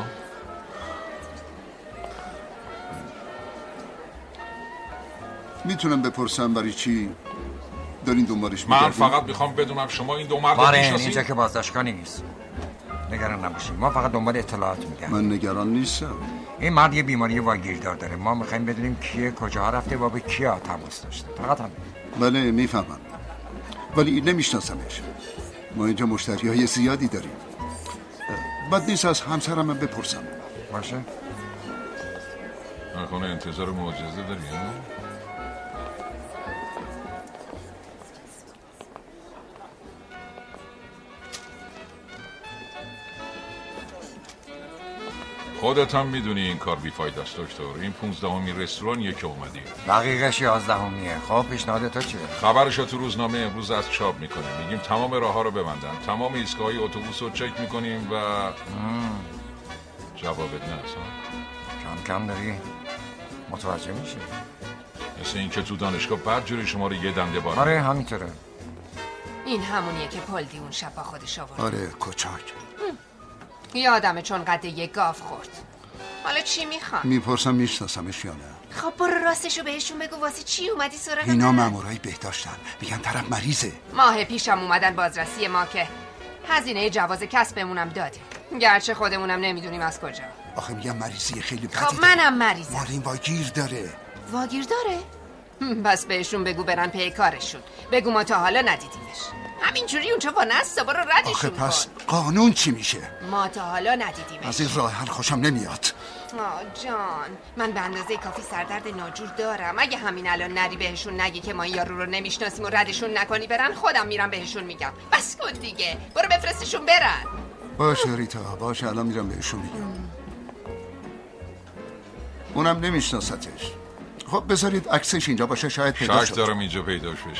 میتونم بپرسم برای چی دارین دنبالش من میگردین؟ فقط میخوام بدونم شما این دو مرد باره میشناسید؟ اینجا که بازداشتگاه نیست. نگران نباشید ما فقط دنبال اطلاعات میگردیم. من نگران نیستم. این مرد یه بیماری واگیردار داره. ما میخوایم بدونیم کیه کجاها رفته و با کیا تماس داشته. فقط همین. بله میفهمم ولی نمیشناسمش. ما اینجا مشتری های زیادی داریم. بد نیست از همسرم من بپرسم. باشه. نکنه انتظار معجزه داری ها؟ خودت هم میدونی این کار بیفاید است دکتر. این پونزدهمین رستورانیه که اومدی. دقیقش یازدهمیه. خب پیشنهاد تو چیه؟ خبرشو تو روزنامه امروز از چاپ میکنیم. میگیم تمام راه ها رو ببندن. تمام ایستگاه‌های اتوبوس رو چک میکنیم و جوابت نه اصلا. کم کم داری متوجه میشی. مثل این که تو دانشگاه بعد جوری شما رو یه دنده بار. آره همینطوره. این همونیه که پلدی اون شب با خودش آورد. آره کوچاک. یادمه چون قده یه گاو خورد. حالا چی میخوان؟ میپرسم میشناسمش یا نه. خب برو راستشو بهشون بگو واسه چی اومدی سراغ من؟ اینا مامورای بهداشتن، میگن طرف مریضه. ماه پیشم اومدن بازرسی ما که هزینه جواز کسبمونم دادیم، گرچه خودمونم نمیدونیم از کجا. آخه میگم مریضی خیلی بدی. خب منم مریضم. مال این واگیر داره. واگیر داره؟ بس بهشون بگو برن پی کارشون، بگو ما تا حالا ندیدیمش. همینجوری اونجا با نستا برو ردشون آخه پس کن. قانون چی میشه؟ ما تا حالا ندیدیمش. از این راه حل خوشم نمیاد. آه جان، من به اندازه کافی سردرد ناجور دارم. اگه همین الان نری بهشون نگی که ما این یارو رو نمیشناسیم و ردشون نکنی برن، خودم میرم بهشون میگم. بس کن دیگه، برو بفرستشون برن. باشه ریتا، باشه الان میرم بهشون میگم. اونم نمیشناستش. خب بذارید عکسش اینجا باشه، شاید پیدا شک شد. دارم اینجا پیداش بشه.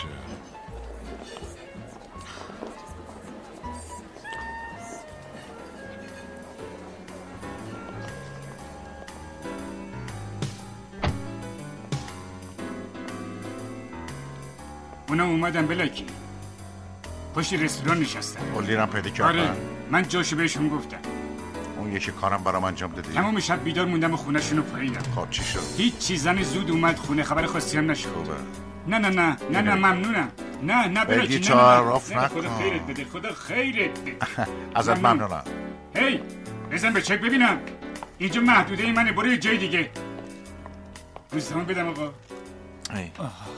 اونم اومدن بلکی پشت رستوران نشستن. کلیرم پیدا کردن. آره من جاشو بهشون گفتم. اون یکی کارم برام انجام دادی؟ تمام شب بیدار موندم و خونه‌شون رو پریدم. خب چی شد؟ هیچ چیز، زن زود اومد خونه، خبر خاصی هم نشد. خوبه. نه نه نه نه نه ممنونم. نه نه بلکی بگی نه تعارف نه خدا نکن. خیرت بده، خدا خیرت بده. ازت ممنونم. هی بزن به چک ببینم. اینجا محدوده ای منه، برو یه جای دیگه. روزنامه بدم آقا. ای.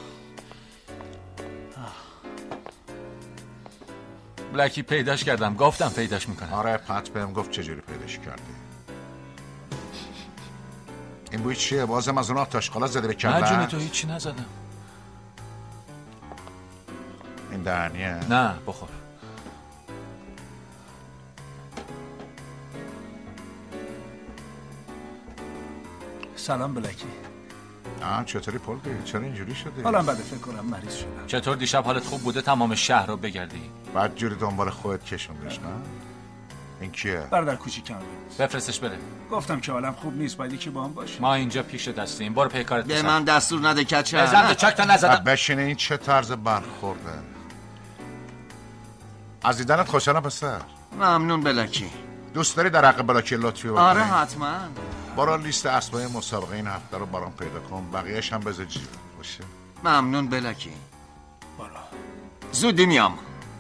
بلکی پیداش کردم، گفتم پیداش میکنم. آره پت بهم گفت چجوری پیداش کردی. این بوی چیه؟ بازم از اون آتشقالا زده به کلت؟ نه جون تو هیچی نزدم. این دهنیه؟ نه بخور. سلام بلکی. آه چطوری پولدی؟ چرا اینجوری شدی؟ حالا بده فکر کنم مریض شدم. چطور دیشب حالت خوب بوده تمام شهر رو بگردی؟ بعد جوری دنبال خودت کشوندش نه؟ این کیه؟ برادر کوچیکم بود. بفرستش بره. گفتم که حالم خوب نیست، باید یکی با هم باشه. ما اینجا پیش دستیم، برو پی کارت. به من دستور نده کچل. بزن به چک تا نزدم. بشینه. این چه طرز برخورده؟ از دیدنت خوشحالم پسر. ممنون بلکی. دوست داری در حق بلکی لطفی بکنی؟ آره حتما. برو لیست اسبای مسابقه این هفته رو برام پیدا کن، بقیه‌اش هم بذار جیبت باشه. ممنون بلکی. برو. زودی میام.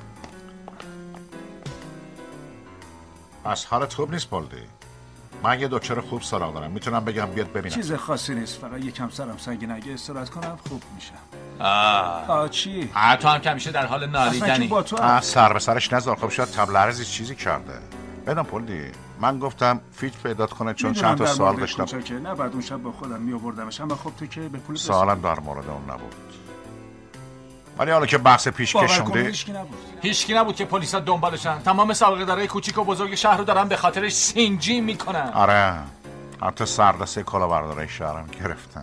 از حالت خوب نیست پولدی. من یه دکتر خوب سراغ دارم، میتونم بگم بیاد ببینم. چیز خاصی نیست، فقط یکم سرم سنگین، اگه استراحت کنم خوب میشم. آه آه چی؟ آه تو هم که همیشه در حال نالیدنی. با تو آه سر به سرش نذار، خب شاید تبل عرضی چیزی کرده. بدم پولدی، من گفتم فیچ پیدات کنه چون چند تا سوال داشتم. کوچکه نه بعد اون شب با خودم میآوردمش، اما خب تو که به پول سوالم در مورد اون نبود. ولی حالا که بحث پیش کشونده هیچکی نبود. هیچکی نبود که پلیسا دنبالشن. تمام سابقه دارای کوچیک و بزرگ شهر رو دارن به خاطرش سینجی میکنن. آره حتی سردسته کلاهبردارای شهرم گرفتن.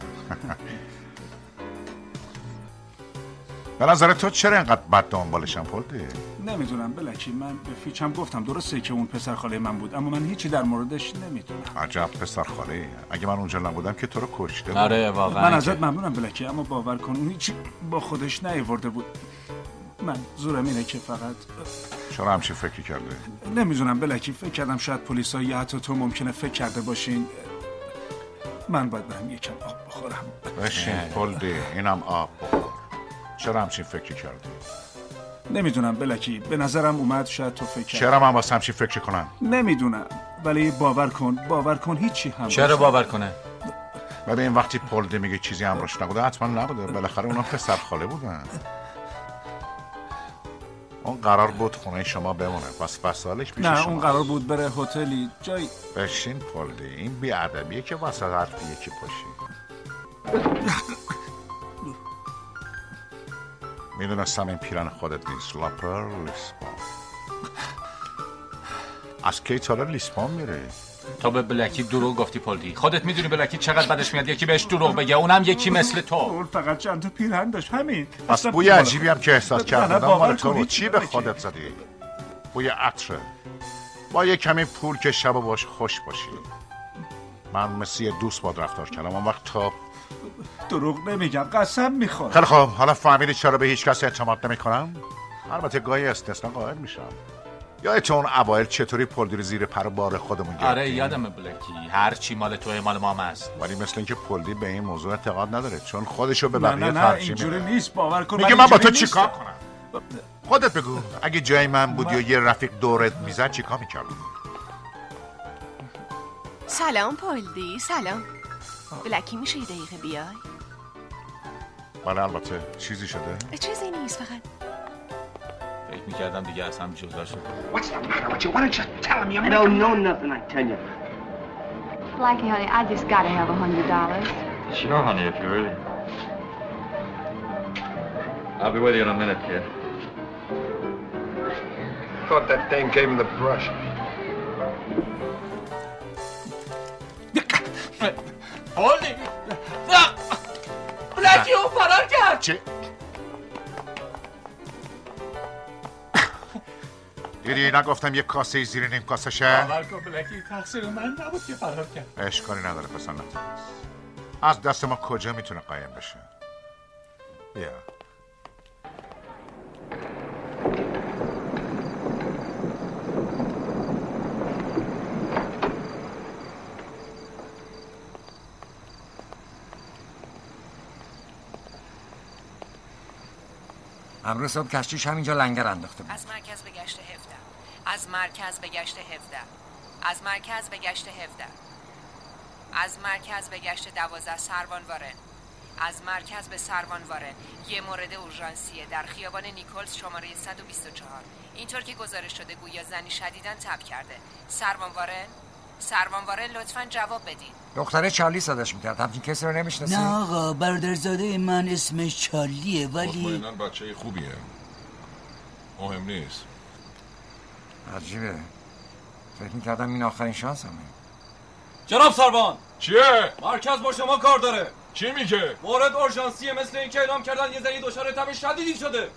به نظر تو چرا اینقدر بد دنبالشم پولدی؟ نمیدونم بلکی، من به فیچم گفتم درسته که اون پسر خاله من بود، اما من هیچی در موردش نمیدونم. عجب پسر خاله. اگه من اونجا نبودم که تو رو کشته بود. آره واقعا. من ازت ممنونم بلکی، اما باور کن اون هیچی با خودش نیاورده بود. من زورم اینه که فقط چرا همچی فکر کرده؟ نمیدونم بلکی، فکر کردم شاید پلیسا یا حتی تو ممکنه فکر کرده باشین من باید برم یکم آب بخورم. بشین پولدی، اینم آب بخور. چرا همچین فکر کردی؟ نمیدونم بلکی، به نظرم اومد شاید تو فکر کردی. چرا من واسه همچین فکر کنم؟ نمیدونم ولی باور کن باور کن هیچی هم چرا باور کنه؟ ببین وقتی پولدی میگه چیزی همراش نبوده حتما نبوده، بالاخره اونا پسر خاله بودن. اون قرار بود خونه شما بمونه، پس وسایلش پیش نه شما. اون قرار بود بره هتلی جای. بشین پولدی، این بی‌ادبیه که وسط حرف یکی پاشی. میدونستم این پیرن خودت نیست. لاپر لیسبون. از کی تا لیسبون میره؟ تو به بلکی دروغ گفتی پولدی. خودت میدونی بلکی چقدر بدش میاد یکی بهش دروغ بگه، اونم یکی مثل تو. اون فقط چند تا پیرهن داشت همین. پس بوی عجیبی هم که احساس کردم مال تو بود. چی چی به خودت زدی؟ بوی عطره. با یه کمی پول که شب باش خوش باشی. من مثل یه دوست باد رفتار کردم اون وقت تو. دروغ نمیگم، قسم میخورم. خیلی خوب، حالا فهمیدی چرا به هیچ کس اعتماد نمیکنم؟ البته گاهی استثنا قائل میشم. یادت اون اوایل چطوری پلدی رو زیر پر بار خودمون گرفتیم؟ آره یادمه بلکی، هر چی مال توه مال ما است. ولی مثل اینکه پلدی به این موضوع اعتقاد نداره، چون خودشو به نه بقیه نه نه ترجیح اینجوری میده. نیست، باور کن. میگه من با تو چیکار کنم؟ خودت بگو اگه جای من بودی و یه رفیق دورت میزد چیکار میکردی؟ سلام پلدی، سلام. بلکی میشه یه دقیقه بیای؟ بله البته. چیزی شده؟ چیزی نیست، فقط فکر میکردم دیگه از هم جدا شد. What's the matter with you? Why don't you tell him? You I don't know nothing, I tell you. Blackie, honey, I just gotta have a hundred dollars. Sure, honey, if you really. I'll be with you in a minute, kid. Thought that dame gave him the brush. پلدی نه بلکی اون فرار کرد. چه؟ دیدی نگفتم یک کاسه زیر نیم کاسه شه؟ باور کن بلکی تقصیر من نبود که فرار کرد. اشکالی نداره پسر نتونست. از دست ما کجا میتونه قایم بشه؟ بیا امروز صبح کشتیش همینجا لنگر انداخته بود. از مرکز به گشت هفده. از مرکز به گشت هفده. از مرکز به گشت هفده. از مرکز به گشت دوازده سروان وارن. از مرکز به سروان وارن. یه مورد اورژانسیه در خیابان نیکولز شماره صد و بیست و چهار. اینطور که گزارش شده گویا زنی شدیداً تب کرده. سروان وارن؟ سروان وارن لطفاً جواب بدین. دختره چارلی صداش میکرد. همچین کسی رو نمیشناسی؟ نه آقا، برادرزاده من اسمش چارلیه ولی مطمئناً بچه خوبیه. مهم نیست. عجیبه. فکر میکردم این آخرین شانس همه. جناب سروان چیه؟ مرکز با شما کار داره. چی میگه؟ مورد اورژانسیه، مثل این که اعلام کردن یه زنی دچار تب شدیدی شده.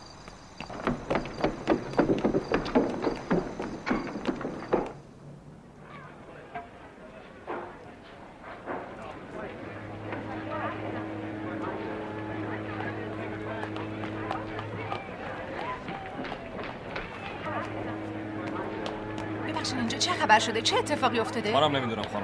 ببخشید اینجا چه خبر شده؟ چه اتفاقی افتاده؟ منم نمیدونم خانم.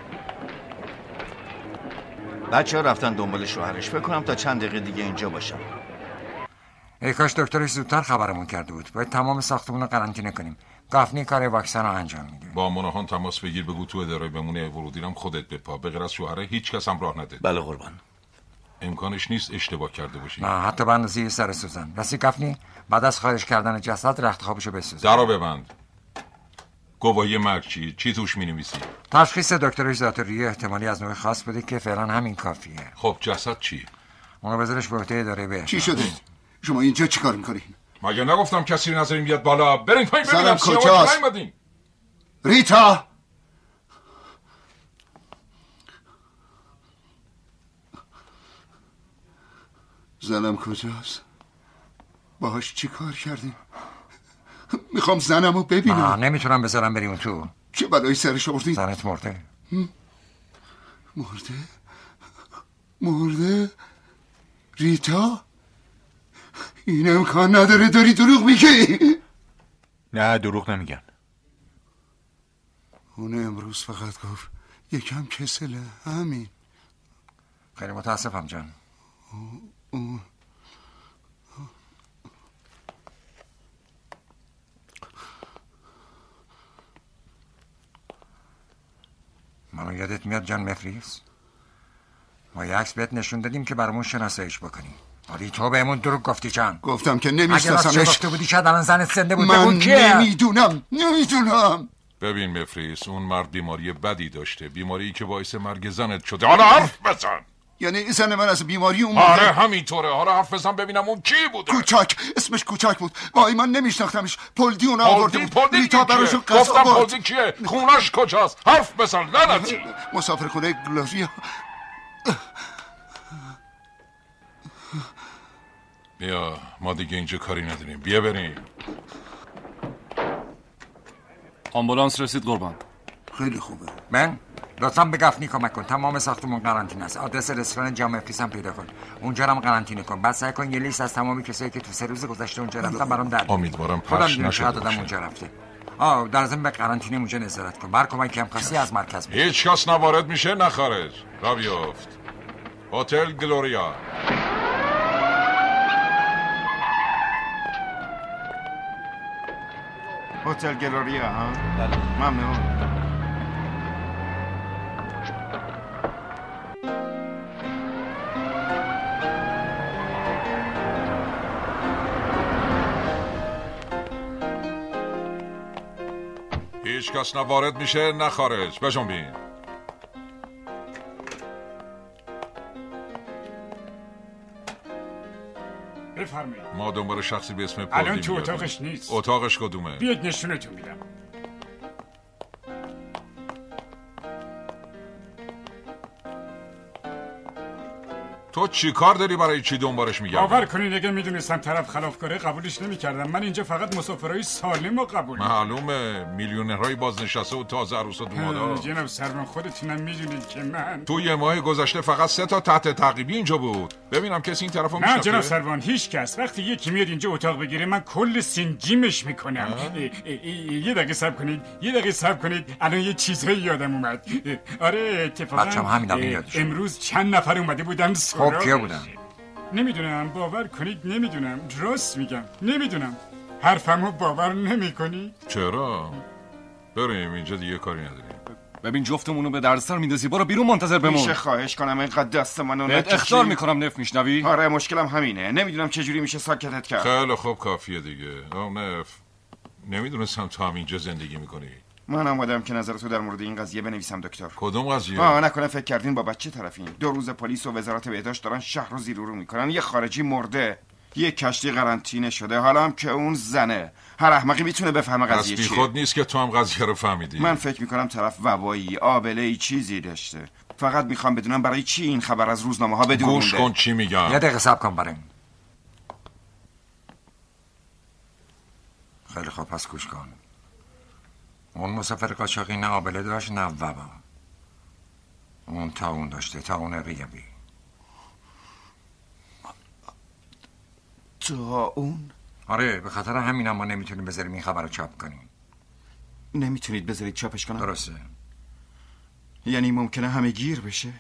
بچه ها رفتن دنبال شوهرش، فکر کنم تا چند دقیقه دیگه اینجا باشم. ای کاش دکترش زودتر خبرمون کرده بود. باید تمام ساختمون رو قرنطینه کنیم. گافنی کار واکسن رو انجام میده. با مناهان تماس بگیر، بگو تو اداره بمونه، ورودیرم خودت بپا. به غیر از شوهره هیچ کس هم راه نده. بله قربان. امکانش نیست اشتباه کرده باشی. نه حتی به اندازه سر سوزن. راستی گافنی بعد از خارج کردن جسد رخت خوابشو بسوزه. درو ببند. گواهی مرگ چی؟ چی توش می‌نویسی؟ تشخیص دکترش ذات‌الریه احتمالی از نوع خاص بوده که فعلا همین کافیه. خب جسد چی؟ اونو بذارش به عهده اداره بهش. چی شده؟ شما اینجا چیکار می‌کنین؟ مگه نگفتم کسی نظری بیاد بالا؟ برین پایین ببینم زنم سیاوش کجاست؟ نیومدین. ریتا! زنم کجاست؟ باهاش چی کار کردیم؟ میخوام زنم رو ببینم. نه نمیتونم بذارم بریم تو. چه بلایی سرش آوردین؟ زنت مرده. مرده؟ مرده؟ ریتا؟ این امکان نداره، داری دروغ میگی؟ نه دروغ نمیگن. اون امروز فقط گفت یکم کسله، همین. خیلی متاسفم جان. او... منو یادت میاد جان مفریس؟ ما یه عکس بهت نشون دادیم که برامون شناساییش بکنی، ولی تو بهمون دروغ گفتی جان. گفتم که اگه نمیشناسمش. راست گفته بودی شاید الان زنت زنده بود. من بگو که نمیدونم نمیدونم. ببین مفریس، اون مرد بیماری بدی داشته، بیماری که باعث مرگ زنت شده. حالا حرف بزن. یعنی زن من از بیماری اون آره مرده؟ همینطوره. حالا حرف بزن ببینم اون کی بوده. کوچاک، اسمش کوچاک بود. وای من نمیشناختمش. پلدی اون آورده بود. پلدی ریتا کیه؟ براشو قصد گفتم آورد. پلدی کیه؟ خونش کجاست؟ حرف بزن لعنتی. مسافرخونه گلوریا. بیا ما دیگه اینجا کاری نداریم، بیا بریم. آمبولانس رسید قربان. خیلی خوبه. من لطفا به گفنی کمک کن. تمام ساختمون قرنطینه است. آدرس رستوران جام افریس هم پیدا کن. اونجا هم قرنطینه کن. بعد سعی کن یه لیست از تمام کسایی که تو سه روز گذشته اونجا رفتن برام در بیار. امیدوارم خودم پخش میدونم نشده چقدر آدم باشه. اونجا رفته. آه در ضمن به قرنطینه اونجا نظارت کن. بر کمک کم خاصی از مرکز میشه. هیچ کس نه وارد میشه نه خارج. را بیفت. هتل گلوریا. هتل گلوریا ها؟ ممنون. هیچ کس نه وارد میشه نه خارج. بجنبین. بفرمایید. ما دنبال شخصی به اسم پاردی الان تو می‌گردیم. اتاقش نیست. اتاقش کدومه؟ بیاید نشونتون میدم. تو چی کار داری برای چی دنبالش میگردی؟ باور کنین اگه میدونستم طرف خلافکاره قبولش نمیکردم. من اینجا فقط مسافرای سالم رو قبول میکنم. معلومه میلیونرهای بازنشسته و تازه عروس و دومادا. جناب سروان خودتونم میدونید که من تو یه ماه گذشته فقط سه تا تحت تعقیبی اینجا بود. ببینم کسی این طرفو میشناسه؟ نه جناب سروان هیچ کس. وقتی یکی میاد اینجا اتاق بگیره من کل سینجیمش میکنم. یه دقیقه صبر کنید. یه دقیقه صبر کنید. الان یه چیزایی یادم اومد. آره اتفاقا بچه‌م همین الان یادش اومد. امروز چند نفر اومده بودن خب کیا بودن؟ نمیدونم. باور کنید نمیدونم. راست میگم نمیدونم. حرفمو باور نمیکنی؟ چرا؟ بریم اینجا دیگه کاری نداریم. ببین جفتمونو به دردسر میندازی. برو بیرون منتظر بمون. میشه خواهش کنم اینقدر دست منو بهت اخطار میکنم نف میشنوی؟ آره مشکلم همینه. نمیدونم چجوری میشه ساکتت کرد. خیلی خوب کافیه دیگه. آه نف نمیدونستم تو هم اینجا زندگی میکنی. من اومدم که نظرتو در مورد این قضیه بنویسم دکتر. کدوم قضیه؟ آه نکنه فکر کردین با بچه طرفین. دو روز پلیس و وزارت بهداشت دارن شهر رو زیر و رو میکنن. یه خارجی مرده. یه کشتی قرنطینه شده. حالا هم که اون زنه. هر احمقی میتونه بفهمه قضیه چیه. بی خود نیست که تو هم قضیه رو فهمیدی. من فکر میکنم طرف وبایی، آبله‌ای چیزی داشته. فقط میخوام بدونم برای چی این خبر از روزنامه ها بدون گوش کن چی میگم. یه دقیقه صبر کن بریم. خیلی خوب پس گوش کن. اون مسافر قاچاقی نه آبله داشت نه وبا. اون تا اون داشته تا اون ریوی. تا اون؟ آره به خاطر همین ما نمیتونیم بذاریم این خبر رو چاپ کنیم. نمیتونید بذارید چاپش کنم؟ درسته. یعنی ممکنه همه گیر بشه؟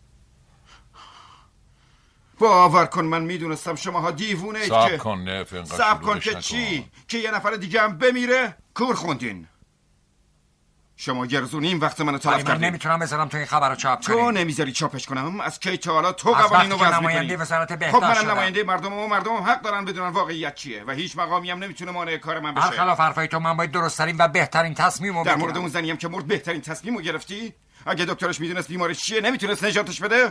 باور کن من میدونستم شماها دیوونه اید که صبر کن نف اینقدر صبر کن که چی؟ که یه نفر دیگه هم بمیره؟ کور خوندین. شما گرزون این وقت منو تلف من کردین. نمیتونم بذارم تو این خبر رو چاپ کنیم. تو نمیذاری چاپش کنم؟ از کی تا حالا تو از قوانین رو وقتی که وضع نماینده می‌کنی؟ وزارت بهداشت خب منم شدم. نماینده مردم و مردم هم حق دارن بدونن واقعیت چیه و هیچ مقامی هم نمیتونه مانع کار من بشه. برخلاف حرفای تو من باید درست‌ترین و بهترین تصمیم رو در بگیرم. مورد اون زنی هم که مرد بهترین تصمیم رو گرفتی؟ اگه دکترش میدونست بیمارش چیه نمیتونست نجاتش بده؟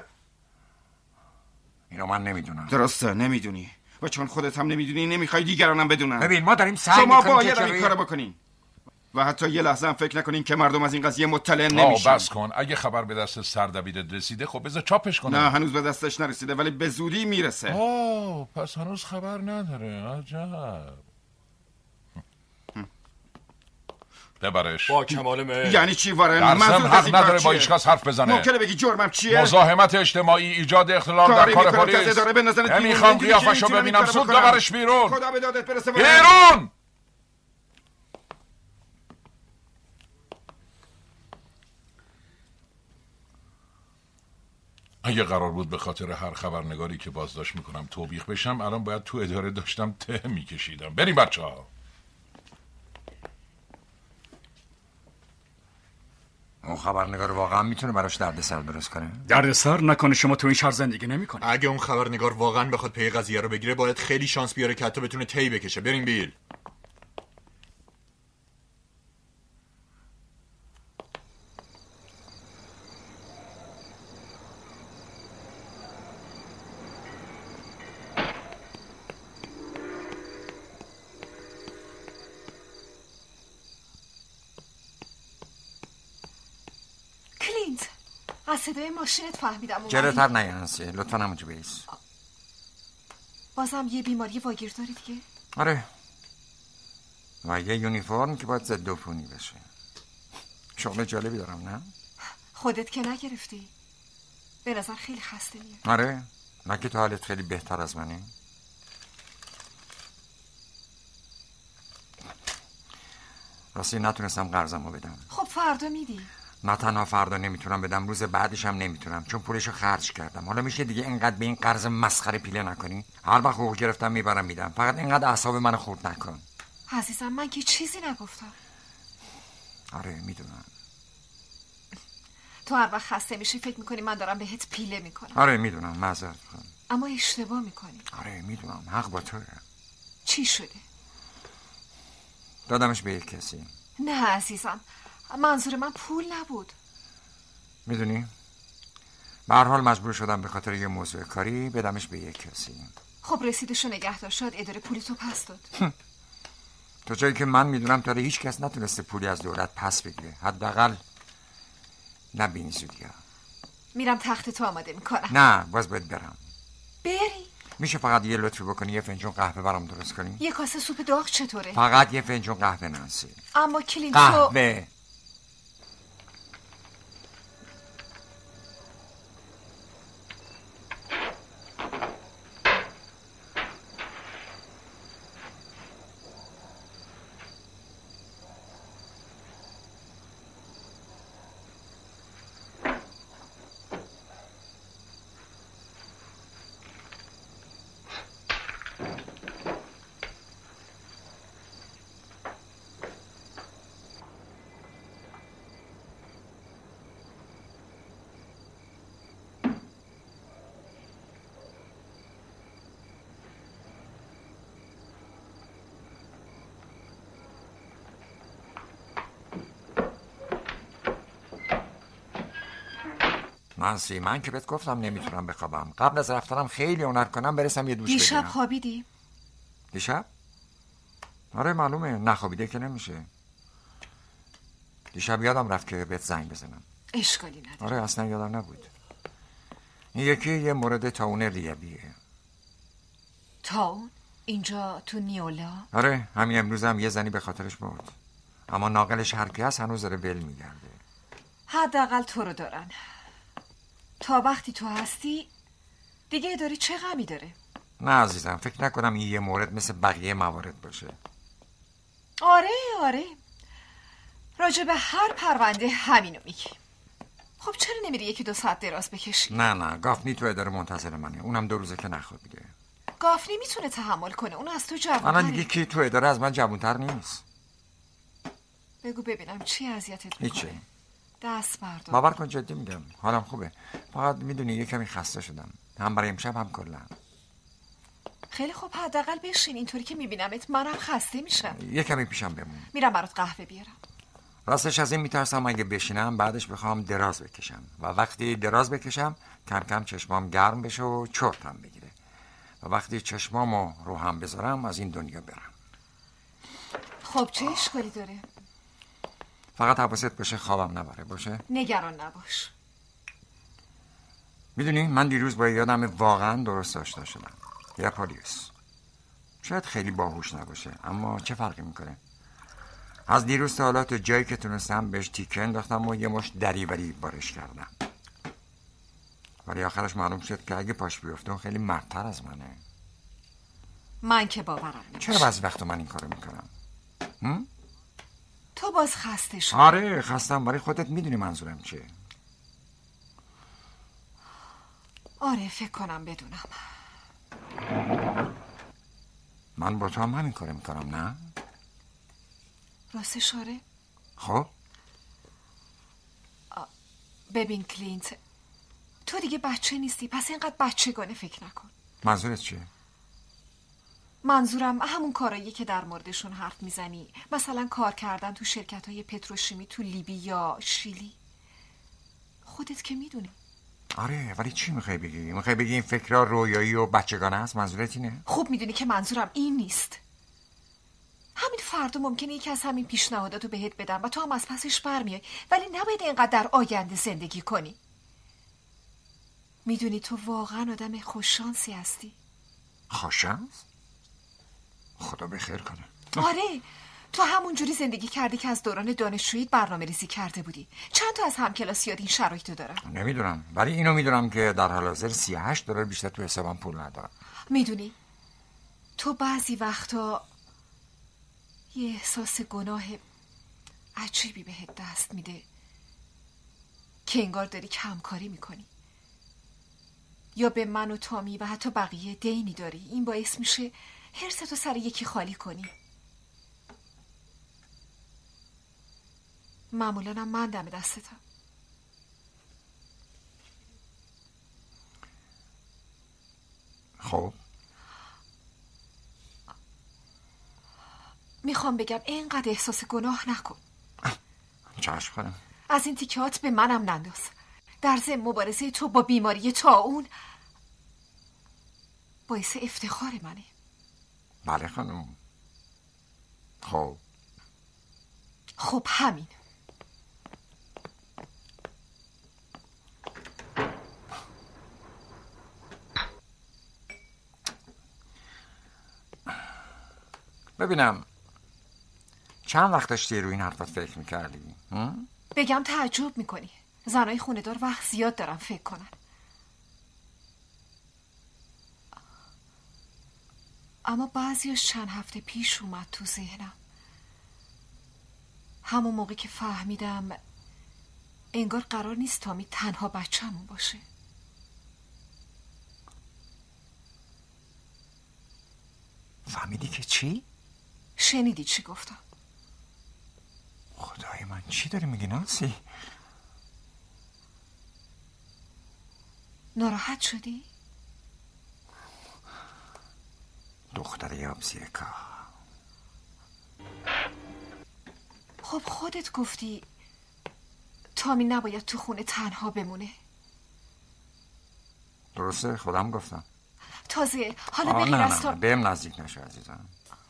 اینو من نمیدونم. درسته نمیدونی و چون خودت هم نمیدونی نمیخوای دیگرانم بدونن. ببین ما داریم سعی شما می‌کنیم باید که این جلوی- کارو بکنین و حتی یه لحظه هم فکر نکنین که مردم از این قضیه مطلع آه نمیشن. بس کن. اگه خبر به دست سردبیرت رسیده خب بذار چاپش کنه. نه هنوز به دستش نرسیده ولی به زودی میرسه. آه پس هنوز خبر نداره. عجب. ببرش. با کمال میل. یعنی چی وارن؟ در ضمن منظورت از حق این کار نداره با چیه؟ هیچ کس حرف بزنه. ممکنه بگی جرمم چیه؟ مزاحمت اجتماعی، ایجاد اختلال در کاری کار می‌کنم که از پلیس. اداره بندازن بیرون. نمیخوام اینجوری که قیافشو می‌تونم این ببینم. کارو زود بکنم. ببرش بیرون. خدا به دادت برسه وارن. بیرون. اگه قرار بود به خاطر هر خبرنگاری که بازداشت میکنم توبیخ بشم الان باید تو اداره داشتم ته میکشیدم. بریم بچه ها. اون خبرنگار واقعا میتونه براش دردسر درست کنه؟ دردسر نکنه شما تو این شهر زندگی نمی‌کنی. اگه اون خبرنگار واقعا بخواد پی قضیه رو بگیره باید خیلی شانس بیاره که حتی بتونه تی بکشه. بریم بیل. کلینت از صدای ماشینت فهمیدم اومدی. جلوتر نیانسی لطفا همونجا بیس. بازم یه بیماری واگیر داری دیگه؟ آره و یه یونیفرم که باید ضد عفونی بشه. شغل جالبی دارم نه؟ خودت که نگرفتی. به نظر خیلی خسته میاد. آره مگه تو حالت خیلی بهتر از منی؟ راستی نتونستم قرضمو بدم. خب فردا میدی. نه تنها فردا نمیتونم بدم، روز بعدش هم نمیتونم چون پولشو خرج کردم. حالا میشه دیگه اینقدر به این قرض مسخره پیله نکنی؟ هر وقت حقوق گرفتم میبرم میدم، فقط اینقدر اعصاب منو خورد نکن. عزیزم من که چیزی نگفتم. آره میدونم. تو هر وقت خسته میشی فکر میکنی من دارم بهت پیله میکنم. آره میدونم، معذرت میخوام. اما اشتباه میکنی. آره میدونم، حق با توه. چی شده؟ دادمش به یک کسی. نه عزیزم، منظور من پول نبود. میدونی به هر حال مجبور شدم به خاطر یه موضوع کاری بدمش به یک کسی. خب رسیدشو نگه دار، شاید اداره پولی تو پس داد. تو جایی که من میدونم تا هیچ کس نتونسته پولی از دولت پس بگیره، حداقل نه به این زودی. میرم تخت تو آماده میکنم. نه باز باید برم. بری؟ میشه فقط یه لطفی بکنی یه فنجون قهوه برام درست کنی؟ یه کاسه سوپ داغ چطوره؟ فقط یه فنجون قهوه نانسی. اما کلینتو قهوه. نانسی من که بهت گفتم نمیتونم بخوابم. قبل از رفتنم خیلی هنر کنم برسم یه دوش بگیرم. دیشب خوابیدی؟ دیشب؟ آره معلومه، نخوابیده که نمیشه. دیشب یادم رفت که بهت زنگ بزنم. اشکالی نداره. آره اصلا یادم نبود. این یکی یه مورد طاعون ریویه. طاعون؟ اینجا تو نیولا؟ آره همین امروز هم یه زنی به خاطرش مرد، اما ناقلش هر کی هست هنوز داره ول میگرده. حداقل تو رو دارن. تا وقتی تو هستی دیگه داری چه غمی داره؟ نه عزیزم فکر نکنم این یه مورد مثل بقیه موارد باشه. آره آره راجع به هر پرونده همینو میگی. خب چرا نمیری یکی دو ساعت دراز بکشی؟ نه نه گافنی تو اداره منتظر منه، اونم دو روزه که نخوابیده. گافنی میتونه تحمل کنه، اون از تو جوان‌تره. الان دیگه کی تو اداره از من جوان‌تر نیست؟ بگو ببینم چی اذیتت میکنه؟ هیچی. دست بردار. باور کن جدی میگم حالم خوبه، فقط میدونی یه کمی خسته شدم، هم برای امشب هم کلا. خیلی خوب حداقل بشین، اینطوری که میبینمت منم خسته میشم. یه کمی پیشم بمون. میرم برات قهوه بیارم. راستش از این میترسم اگه بشینم بعدش بخوام دراز بکشم و وقتی دراز بکشم کم کم چشمام گرم بشه و چرتم بگیره و وقتی چشمامو رو هم بذارم از این دنیا برم. خب چه اشکالی داره؟ فقط حواست باشه خوابم نبره باشه؟ نگران نباش. میدونی من دیروز با یادم واقعا درست آشنا شدم. یه پلیس شاید خیلی باهوش نباشه اما چه فرقی میکنه؟ از دیروز تا حالا تو جایی که تونستم بهش تیکه انداختم و یه مش دریوری بارش کردم، ولی آخرش معلوم شد که اگه پاش بیفته خیلی مردتر از منه. من که باورم نمیشه. چرا بعضی وقتا من این کارو میکنم؟ هم؟ تو باز خسته شد. آره خستم، ولی خودت میدونی منظورم چیه. آره فکر کنم بدونم. من با تو هم همین کارو میکنم نه؟ راستش آره؟ خب ببین کلینت، تو دیگه بچه نیستی، پس اینقدر بچگانه فکر نکن. منظورت چیه؟ منظورم همون کارایی که در موردشون حرف میزنی، مثلا کار کردن تو شرکت های پتروشیمی تو لیبی یا شیلی. خودت که میدونی. آره ولی چی میخوای بگی؟ میخوای بگی این فکرها رویایی و بچگانه است؟ منظورت اینه؟ خوب میدونی که منظورم این نیست. همین فردا ممکنه یکی از همین پیشنهاداتو بهت بدم و تو هم از پسش برمیای، ولی نباید اینقدر در آینده زندگی کنی. میدونی تو واقعا آدم خوششانسی هستی. خوششانس؟ خدا بخیر کنه. آره تو همون جوری زندگی کردی که از دوران دانشجویی برنامه ریزی کرده بودی. چند تا از همکلاسیات این شرایطو دارن؟ نمیدونم، ولی اینو میدونم که در حال حاضر سی و هشت دلار بیشتر تو حسابم پول ندارم. میدونی تو بعضی وقتا یه احساس گناه عجیبی بهت دست میده که انگار داری کمکاری میکنی یا به من و تامی و حتی بقیه دینی داری. این باعث میشه حرصتو سر یکی خالی کنی. معمولاً هم من دم دستتم. خب میخوام بگم اینقدر احساس گناه نکن. چشم خودم. از این تیکهات به منم ننداز. در ضمن مبارزه تو با بیماری طاعون باعث افتخار منه. بله خانم. خب خب همین. ببینم چند وقت داشتی روی این حرفات فکر میکردی؟ بگم تعجب میکنی. زنای خونه دار وقت زیاد دارن فکر کنن. اما بعضیش چند هفته پیش اومد تو ذهنم. همون موقع که فهمیدم انگار قرار نیست تامی تنها بچه‌مون باشه. فهمیدی که چی؟ شنیدی چی گفتم؟ خدای من چی داری میگی نانسی؟ ناراحت شدی؟ دختر یابزیکا. خب خودت گفتی تامی نباید تو خونه تنها بمونه. درسته خودم گفتم. تازه حالا به غیر از تا... بهم نزدیک نشو عزیزم.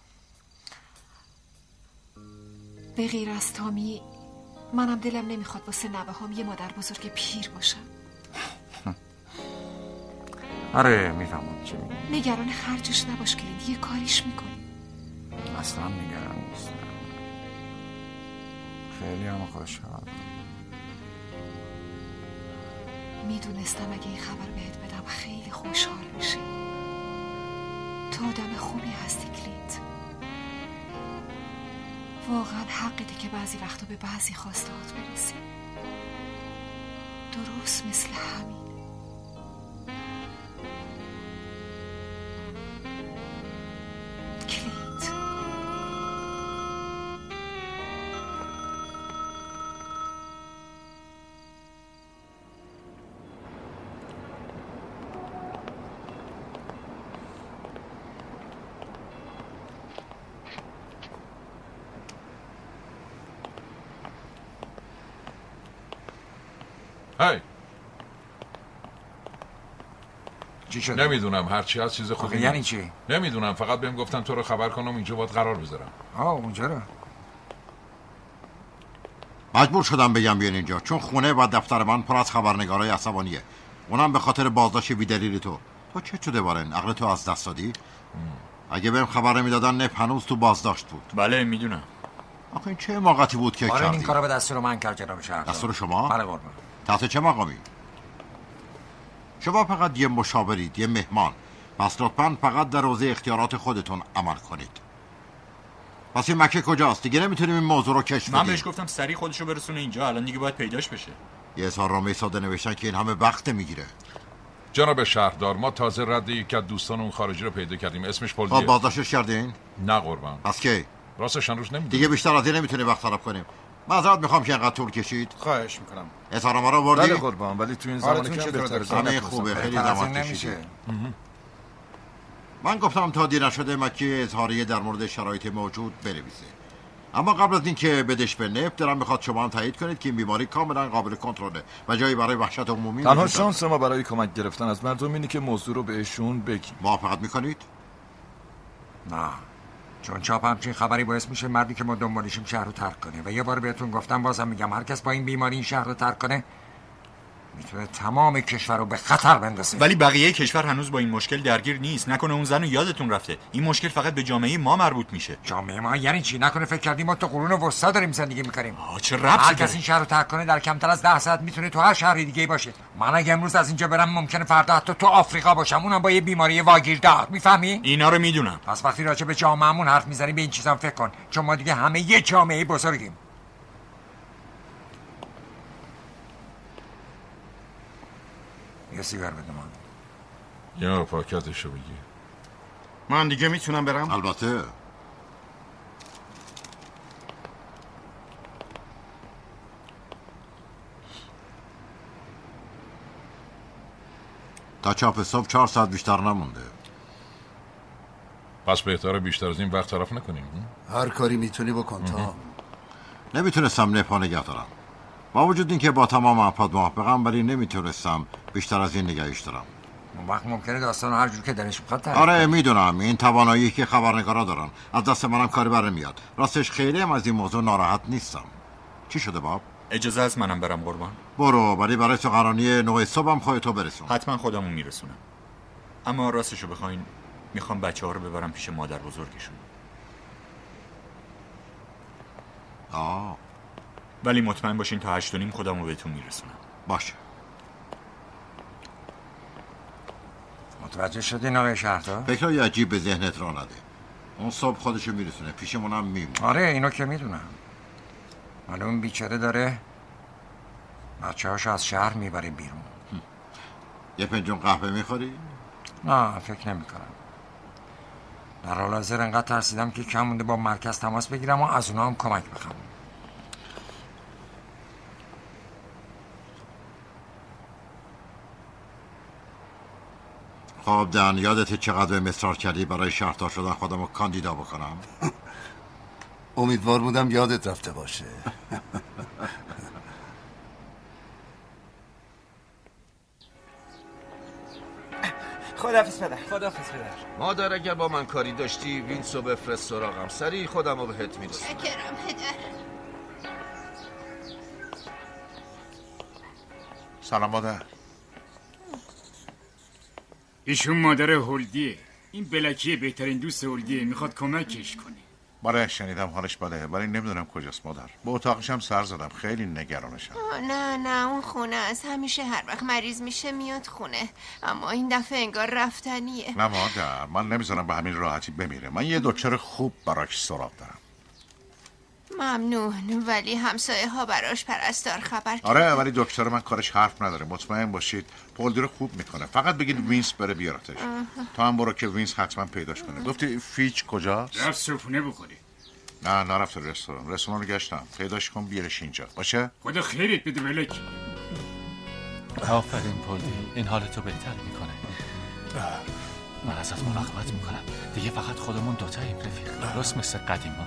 به غیر از تامی منم دلم نمیخواد واسه نوه هم یه مادر بزرگ پیر باشم. آره میفهمم چی میگی. نگران خرجش نباش کلید، یه کاریش میکنی. اصلا نگران نیستم. خیلی هم خوشحال. میدونستم اگه این خبر بهت بدم خیلی خوشحال میشی. تو آدم خوبی هستی کلید. واقعا حقیده که بعضی وقتا به بعضی خواستهات برسی. درست مثل همین. کلید. هی چی شده؟ نمیدونم هرچی از چیز خوبی. یعنی چی؟ نمیدونم، فقط بهم گفتن تو رو خبر کنم اینجا باید قرار بذارم. آه اونجا رو مجبور شدم بگم بیان اینجا چون خونه و دفتر من پر از خبرنگارای عصبانیه. اونم به خاطر بازداشت بی‌دلیل تو. تو چه شده بارن؟ عقل تو از دست دادی؟ اگه بهم خبر نمیدادن نپ هنوز تو بازداشت بود. بله میدونم. آخه این چه موقعی بود که آره کردی؟ این کارو به دستور من کرد جناب شهردار. دستور شما؟ بله قربان. تحت چه مقامی؟ شما فقط یه مشاورید، یه مهمان. پس لطفاً فقط در حوزه اختیارات خودتون عمل کنید. پس این مکه کجاست؟ دیگه نمیتونیم این موضوع رو کشف بدیم. من بهش گفتم سریع خودشو برسونه اینجا، الان دیگه باید پیداش بشه. یه اظهارنامه ساده نوشتن که این همه وقت میگیره. جناب شهردار، ما تازه رد یک از دوستان اون خارجی رو پیدا کردیم، اسمش پلیه. خب بازداشتش کردین؟ نه قربان. پس کی؟ راستش هنوز نمیدونم. دیگه بیشتر از این نمیتونیم وقت صرف کنیم. معذرت میخوام که اینقدر طول کشید. خواهش میکنم. اظهارنامه رو آوردی؟ بله قربان، ولی تو این زمان کم بهتره. همه خوبه، خیلی زحمت کشیدی. من گفتم تا دیر نشده مکی اظهاریه در مورد شرایط موجود بنویسه. اما قبل از اینکه بدش به نفت دارم میخواد شما هم تایید کنید که این بیماری کاملا قابل کنترله و جایی برای وحشت عمومی تنها شانس ما برای کمک گرفتن از مردم اینه که موضوع رو بهشون بگیم. موافقت میکنید؟ نه، چون چاپ همچین خبری باعث میشه مردی که ما دنبالشیم شهر رو ترک کنه و یه بار بهتون گفتم بازم میگم هر کس با این بیماری این شهر رو ترک کنه میتونه تمام کشور رو به خطر بندازه. ولی بقیه کشور هنوز با این مشکل درگیر نیست. نکنه اون زنو یادتون رفته. این مشکل فقط به جامعه ما مربوط میشه. جامعه ما یعنی چی؟ نکنه فکر کردیم ما تو قرون وسطا داریم زندگی میکنیم. آ چه ربطی هر کس این شهر رو ترک کنه در کمتر از ده ساعت میتونه تو هر شهری دیگه باشه. من اگه امروز از اینجا برم ممکنه فردا حتی تو آفریقا باشم، اونم با یه بیماری واگیردار. میفهمی؟ اینا رو میدونم. پس وقتی راجع به جامعهمون حرف میزنی به این چیزام فکر کن، چون ما دیگه همه یه جامعه بزرگیم. سیگار بده ما. یا پاکتشو بگی. من دیگه میتونم برم؟ البته. تا چاپ صبح چهار ساعت بیشتر نمونده. پس بهتره بیشتر از این وقت طرف نکنیم. هر کاری میتونی بکن تا. نمیتونستم نپا نگه دارم. با وجود اینکه با تمام افراد موافقم، ولی نمیتونستم بیشتر از این نگهش دارم. اون وقت ممکنه داستان هر جور که دلش بخواد. آره میدونم، این توانایی که خبرنگارا دارن. از دست منم کاری بر نمیاد. راستش خیلی هم از این موضوع ناراحت نیستم. چی شده باب؟ اجازه از منم برم قربان؟ برو، ولی برای سخنرانی نه صبحم خودتو برسون. حتما خودمو میرسونم. اما راستشو بخواین میخوام بچه ها رو ببرم پیش مادر بزرگشون. آه. ولی مطمئن باشین تا هشت و نیم خودمو بهتون میرسونم. باشه. متوجه شدین آقای شهردار؟ فکرای عجیب به ذهنت را نده. اون صبح خودشو میرسونه، پیشمونم میمونه. آره اینو که میدونم. ولی اون بیچاره داره بچه هاشو از شهر میبره بیرون. یه فنجون قهوه میخوری؟ نه فکر نمی کنم. در حال حاضر انقدر ترسیدم که کم مونده با مرکز تماس بگیرم و از اونا هم کمک بخوام. خب دن، یادت چقدر به مصرار کردی برای شهردار شدن خودم رو کاندیدا بکنم؟ امیدوار بودم یادت رفته باشه. خداحافظ پدر. خداحافظ پدر. مادر اگر با من کاری داشتی وینسو بفرست سراغم، سریع خودم رو بهت میرسونم. شکرم پدر. سلام مادر. ایشون مادر هولدیه. این بلکیه بهترین دوست هولدیه، میخواد کمکش کنه. باره شنیدم حالش بده، ولی نمیدونم کجاست مادر. به اتاقش هم سر زدم، خیلی نگرانشم. نه نه اون خونه از همیشه هر وقت مریض میشه میاد خونه، اما این دفعه انگار رفتنیه. نه مادر، من نمیذارم به همین راحتی بمیره. من یه دکتر خوب براش سراغ دارم. ممنون، ولی همسایه ها براش پرستار خبر کرد. آره ولی دکتر من کارش حرف نداره. مطمئن باشید پولدی رو خوب میکنه. فقط بگید وینس بره بیارتش. تا هم برو که وینس حتما پیداش کنه. گفتی فیچ کجاست؟ رفت صبحونه بخوری. نه نرفته رستوران. رستوران رو گشتم. پیداش کن بیارش اینجا. باشه؟ خدا خیرت بده ملک. آفرین پولدی، این حالتو بهتر میکنه. من ازت مراقبت میکنم. دیگه فقط خودمون دوتاییم رفیق. درست مثل قدیما.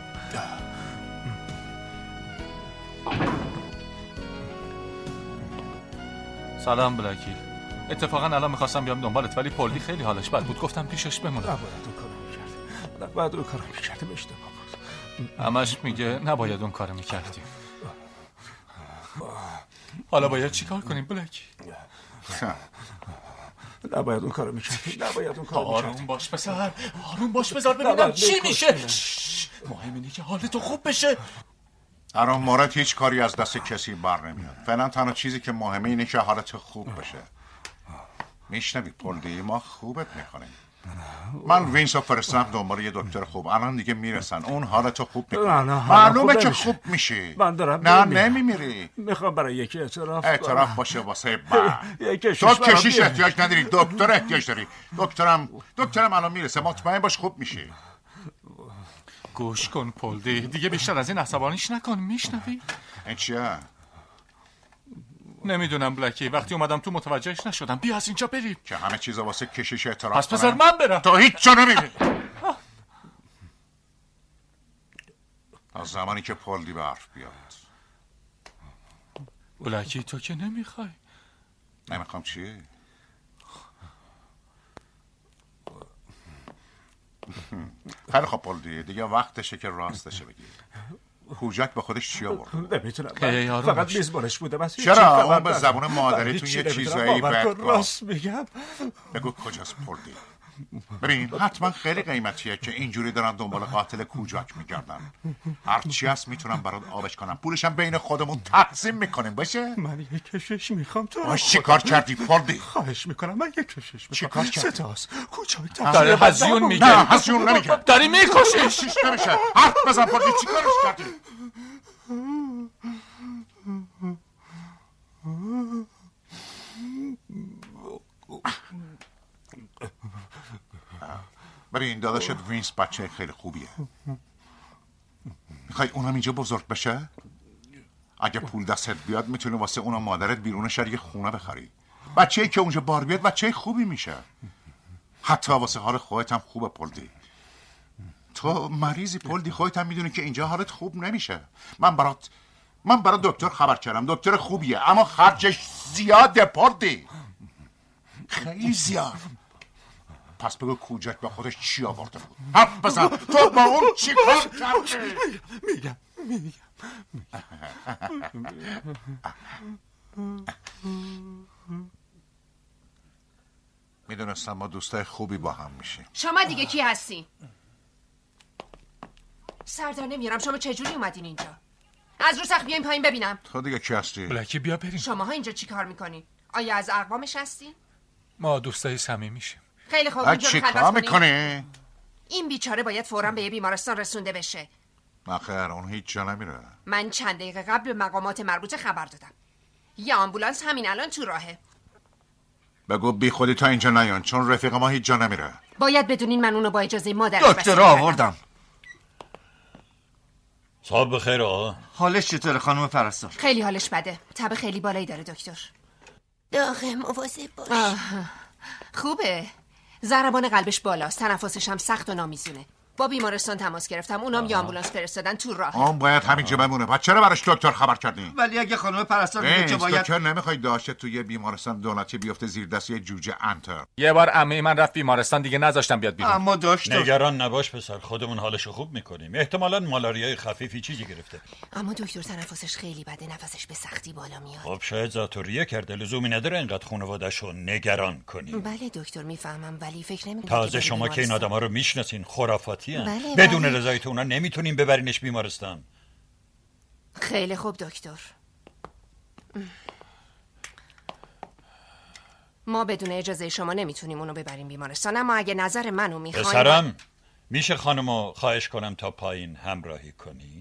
سلام بلکی. اتفاقا الان میخواستم بیام دنبالت ولی پولدی خیلی حالش بد بود، گفتم پیشش بمونم. نباید اون کارو میکردم. نباید اون کارو میکردم، اشتباه بود. همش میگه نباید اون کارو میکردیم. حالا باید چیکار کنیم بلکی؟ نباید اون کارو میکردیم. نباید اون کارو میکردیم. آروم باش پسر، آروم باش بذار ببینم چی میشه. مهم اینه که حالتو خوب بشه. در اون مورد هیچ کاری از دست کسی بر نمیاد. فعلا تنها چیزی که مهمه اینه که حالت خوب بشه. میشنوی پولدی، ما خوبت میکنیم. من وینس رو فرستم دنبال یه دکتر خوب. الان دیگه میرسن. اون حالتو خوب میکنه. معلومه که خوب میشی. من دارم نه نمیمیری. میخوام برای یکی اعتراف اعتراف باشه واسه بعد. تو کشیش احتیاج نداری، دکتر احتیاج داری. دکترم دکترم الان میرسه. مطمئن باش خوب میشی. گوش کن پولدی، دیگه بیشتر از این عصبانیش نکن. میشنوی؟ این چیه؟ نمیدونم بلکی، وقتی اومدم تو متوجهش نشدم. بیا از اینجا بریم. که همه چیزا واسه کشیش اعتراف پس بذار من برم. تو هیچ جا نمیری. از زمانی که پولدی به حرف بیاد. بلکی تو که نمیخوای. نمیخوام چی؟ خیلی خوب پولدی، دیگه وقتشه که راستشه بگی. کوجک به خودش چی آورد؟ نمیتونم، فقط میزبانش بوده. بس چرا؟ اون به زبون مادری تو یه چیزایی بد راست میگم. بگو کجاست پولدی؟ ببین حتما خیلی قیمتیه که اینجوری دارن دنبال قاتل کوجک میگردن. هرچی هست میتونم برات آبش کنم. پولشم بین خودمون تقسیم میکنیم. باشه؟ من یک کشش میخوام. تو باش چی کار کردی پولدی؟ خواهش میکنم من یک کشش میخوام. چی کار کردی؟ ستاست کوچاک داره هزیون میگه. نه هزیون نمیگه. داری میکشیش. چیش نمیشه. حرف بزن پولدی، چی کارش کردی؟ برای این داداشت وینس بچه خیلی خوبیه. میخوای اونم اینجا بزرگ بشه؟ اگه پول دستت بیاد میتونی واسه اونم مادرت بیرون شهر یه خونه بخری. بچه‌ای که اونجا بار بیاد بچه خوبی میشه. حتی واسه حال خودت هم خوبه پولدی. تو مریضی پولدی، خودت هم میدونی که اینجا حالت خوب نمیشه. من برات من برات دکتر خبر کردم، دکتر خوبیه اما خرجش زیاده پولدی، خیلی زیاد. پس بگو کوجک با خودش چی آورده بود. حرف بزن تو با اون چی کار کردی؟ میگم میگم میدونستم ما دوستای خوبی با هم میشیم. شما دیگه کی هستین؟ سردار نمیارم. شما چجوری اومدین اینجا؟ از رو سقف بیاین پایین ببینم. تو دیگه کی هستی؟ بلکی بیا بریم. شماها اینجا چی کار میکنین؟ آیا از اقوامش هستین؟ ما دوستای صمیمی میشیم. خیلی خوب. اینجا چی رو کار خلوت میکنی؟ این بیچاره باید فوراً به یه بیمارستان رسونده بشه. نخیر اون هیچ جا نمیره. من چند دقیقه قبل به مقامات مربوطه خبر دادم. یه آمبولانس همین الان تو راهه. بگو بی خودی تا اینجا نیان چون رفیق ما هیچ جا نمیره. باید بدونین من اونو با اجازه مادر دکتر آوردم. صاحب بخیر آقا. حالش چطوره خانم پرستار؟ خیلی حالش بده. تب خیلی بالایی داره دکتر. داغه مواظب باش. خوبه. ضربان قلبش بالاست، تنفسش هم سخت و نامیزونه. با بیمارستان تماس گرفتم، اونام یه آمبولانس فرستادن تو راه. اون باید همینجا بمونه. بعد چرا براش دکتر خبر کردی؟ ولی اگه خانم پرستار میگه که باید دکتر نمیخوای داشته توی بیمارستان دولتی بیفته زیر دست یه جوجه انتر. یه بار عمه من رفت بیمارستان دیگه نذاشتم بیاد بیرون. اما داشت نگران نباش پسر، خودمون حالشو خوب میکنیم. احتمالاً مالاریای خفیفی چیزی گرفته. اما دکتر تنفسش خیلی بده، نفسش به سختی بالا میاد. خب شاید ذاتوریه کرده، لزومی نداره اینقدر خانواده‌شو نگران کنی. بله دکتر میفهمم، ولی فکر نمی‌کنم تازه شما که این آدما رو میشناسین، خرافاتی ان. بله، بدون بله. رضایت اونا نمیتونین ببرینش بیمارستان. خیلی خوب دکتر. ما بدون اجازه شما نمیتونیم اونو ببریم بیمارستان، اما اگه نظر منو میخواین پسرم میشه خانمو خواهش کنم تا پایین همراهی کنی؟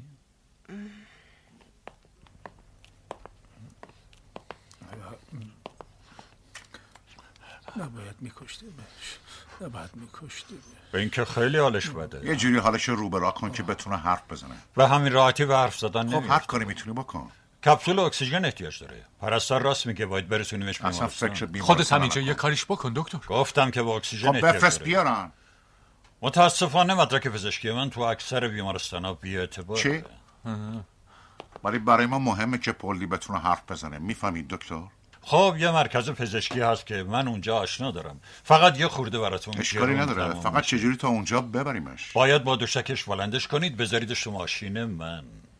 نباید میکشته بهش، نباید میکشته بهش. به این که خیلی حالش بده. یه جوری حالش رو برا کن که بتونه حرف بزنه. و همین راحتی به حرف زدن نمیاد. خب هر کاری میتونی بکن. کپسول اکسیژن احتیاج داره. پرستار راست میگه، باید برسونیمش بیمارستان. اصلا فکر بیمارستان خودت همینجا یه کاریش بکن دکتر. گفتم که با اکسیژن خب احتیاج بفرست داره. بیارن. متاسفانه مدرک پزشکی من تو اکثر بیمارستان‌ها بی‌اعتباره. چی؟ ولی برای ما مهمه که پولی بتونه حرف بزنه. میفهمید دکتر؟ خب یه مرکز پزشکی هست که من اونجا آشنا دارم. فقط یه خورده براتون اشکالی نداره. فقط چجوری تا اونجا ببریمش؟ باید با دوشکش ولندش کنید، بذاریدش تو ماشین من.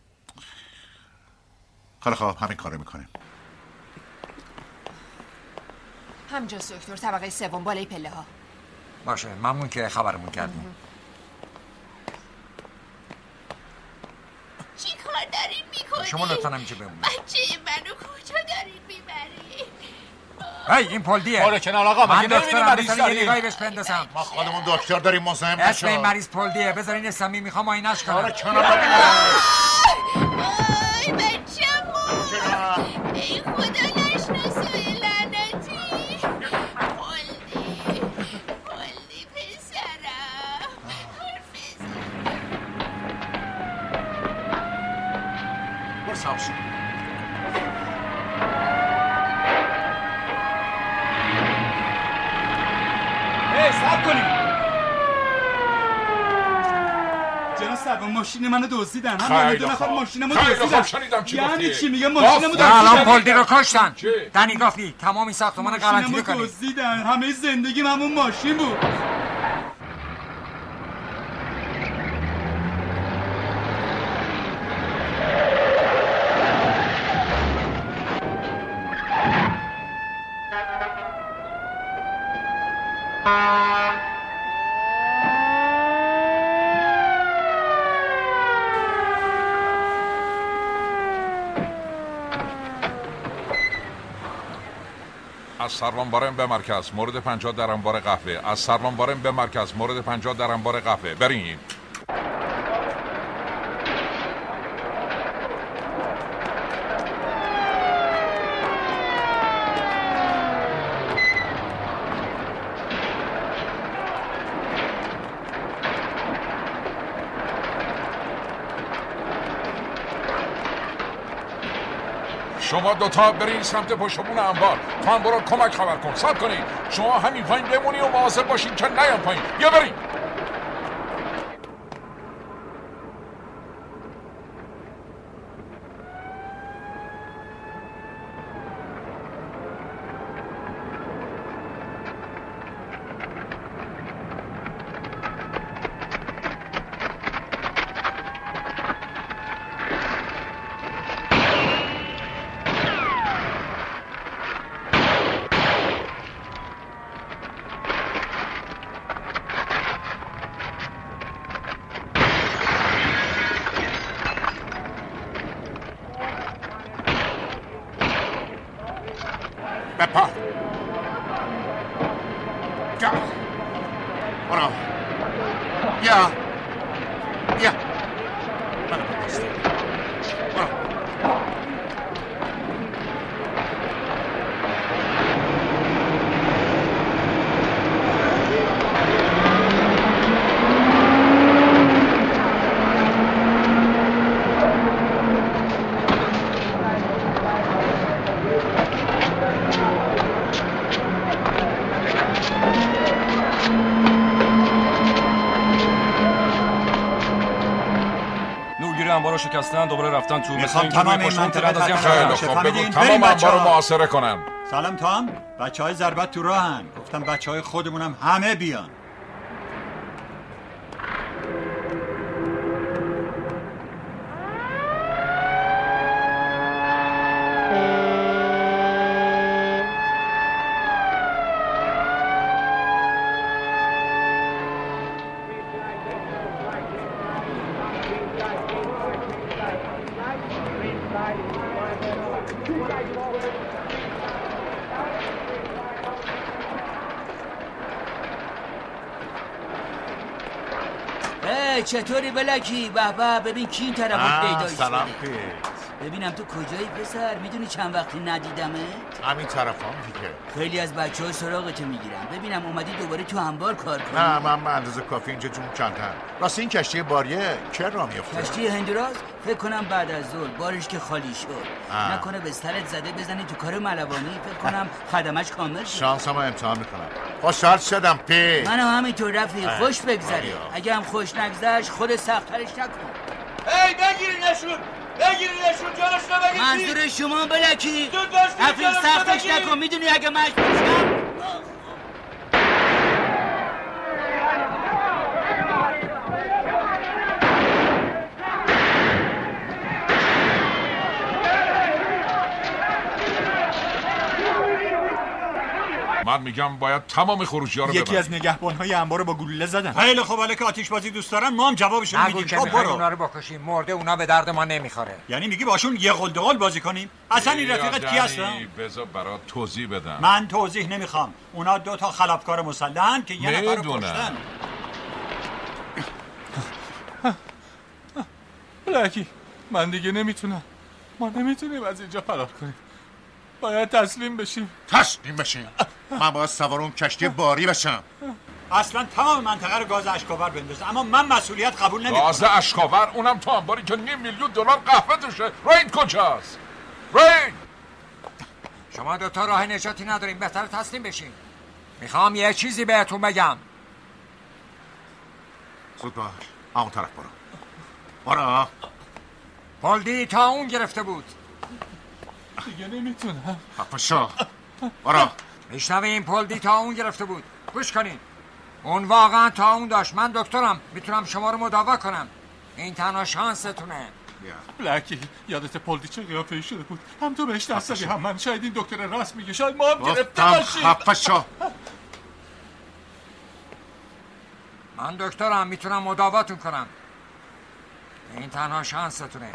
خیلی خوب همین کارو میکنیم. همجاست دکتر، طبقه سوم بالای پله ها. باشه ممنون که خبرمون کردیم. چی کار دارین میکنین؟ شما لطفا همینجا بمونید. بچه منو کجا دارین میبرین؟ هی این پلدیه. باره کنار آقا، من مگه نمی‌بینی دکترم، مریض بذارین داری؟ یه نگاهی بهش بندازم. ما خودمون دکتر داریم، مزاحم اسم نشو. این مریض پلدیه، بذارین اسمی میخوام آینش کنم. آره کنار ببینم. وای بچه‌مون، ای خدا نشناسه لعنتی. پلدی پلدی پسرم، حرف بزن. برو ساوشی. ای صبر کنیم. جناب سربان ماشین منو دزدیدن. هم دو نفر ماشینمو دزدیدن. یعنی چی میگه ماشینمو دزدیدن؟ الان پلدی رو کشتن. دنی گافی تمامی ساختمان قرنطینه کنید. ماشینمو دزدیدن. همه زندگیم همون ماشین بود. از سروانبارم به مرکز مورد پنجاه در انبار قهوه. از سروانبارم به مرکز مورد پنجاه در انبار قهوه. بریم. شما دوتا برین سمت پشتمون انبار. تو هم برو کمک خبر کن. صبر کنین. شما همین پایین بمونی و مواظب باشین که نیان پایین. بیا برین. بپا جا برو بیا بیا من بسته برو انبارو شکستن دوباره رفتن تو. میخوام تمام این منطقه خیلی خوب بگو تمام انبارو محاصره کنن. سلام تام، بچه های ضربت تو راهن. گفتم بچه های خودمونم همه بیان. چطوری بلکی؟ به به ببین کی این طرف پیدا شده. سلام پیت. ببینم تو کجایی پسر؟ میدونی چند وقتی ندیدمت؟ همین طرفام دیگه. خیلی از بچه‌ها سراغتو میگیرن. ببینم اومدی دوباره تو انبار کار کنی. نه من من اندازه کافی اینجا جون کندم. راستی این کشتی باریه چه راه میفته؟ کشتی هندوراز فکر کنم بعد از ظهر بارش که خالی شد. آه. نکنه به سرت زده بزنی تو کار ملوانی. فکر کنم خدمش کامل شد. شانسمو امتحان میکنم. خوشحال شدم پی. منم همینطور رفیق. خوش بگذره. اگه هم خوش نگذشت خود سخت‌ترش نکن. هی بگیرینشون بگیرینشون جانش رو بگیر. منظور شما بلکی رفیق سختش نکن. میدونی اگه مجبور شم من میگم باید تمام خروجی‌ها رو ببریم. یکی از نگهبان‌های انبار رو با گلوله زدن. خیلی خب حالا که آتش بازی دوست دارن ما هم جوابشون نگو میدیم. که خب میخوای برو. اونا رو بکشیم. مرده اونا به درد ما نمیخوره. یعنی میگی باشون یه قلدقال بازی کنیم؟ اصلا این رفیقت کی هستن؟ بذار برات توضیح بدم. من توضیح نمیخوام. اونا دو تا خلافکار مسلحن که یه نفر رو کشتن. بلکی من دیگه نمیتونم. ما نمیتونیم از اینجا فرار کنیم. باید تسلیم بشیم. تسلیم بشیم؟ من باید سوار اون کشتی باری بشم. اصلا تمام منطقه رو گاز اشکاور بندازه، اما من مسئولیت قبول نمیکنم. گاز اشکاور؟ اونم تو انباری که نیم میلیون دلار قهوه توشه. رید کجاست؟ رید! شما دوتا راه نجاتی نداریم. بهتر تسلیم بشین. میخوام یه چیزی بهتون بگم. زود باش. اون طرف برو. برو. پلدی تا اون گرفته بود. دیگه نمیتونم. خفشو. برو. میشنویم پلدی تا اون گرفته بود. گوش کنین. اون واقعا تا اون داشت. من دکترم. میتونم شما رو مداوا کنم. این تنها شانستونه. بلکی یادت پلدی چه قیافه‌ای شده بود؟ هم تو بهش دست دادی هم من. شاید این دکتر راست میگه. شاید ما هم گرفته باشیم. خفشو. من دکترم. میتونم مداواتون کنم. این تنها شانستونه.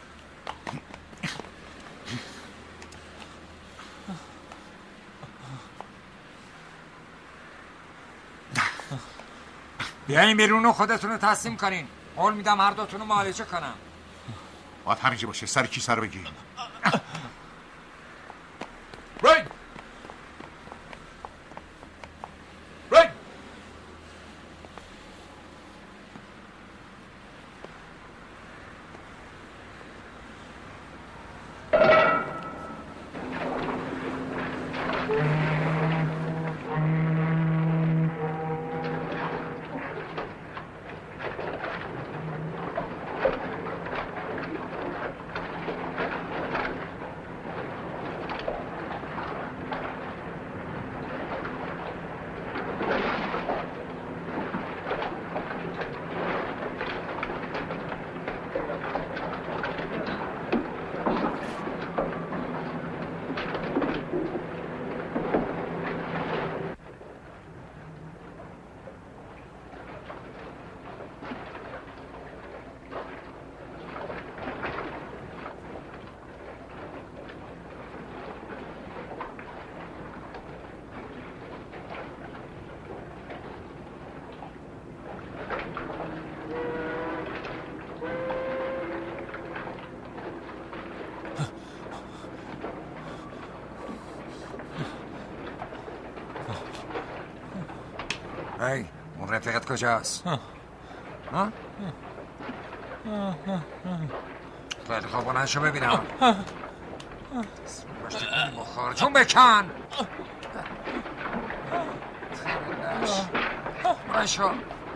بیاین بیرون و خودتون رو تسلیم کنین. قول میدم هر دوتون رو معالجه کنم. باید همینجا باشه. سر کی سر بگی. رید! رید! هی اون رفیقت کجاست؟ ها؟ خیلی خوب بلند شو ببینم. باشتی کنی بخار جون بکن. بلند شو.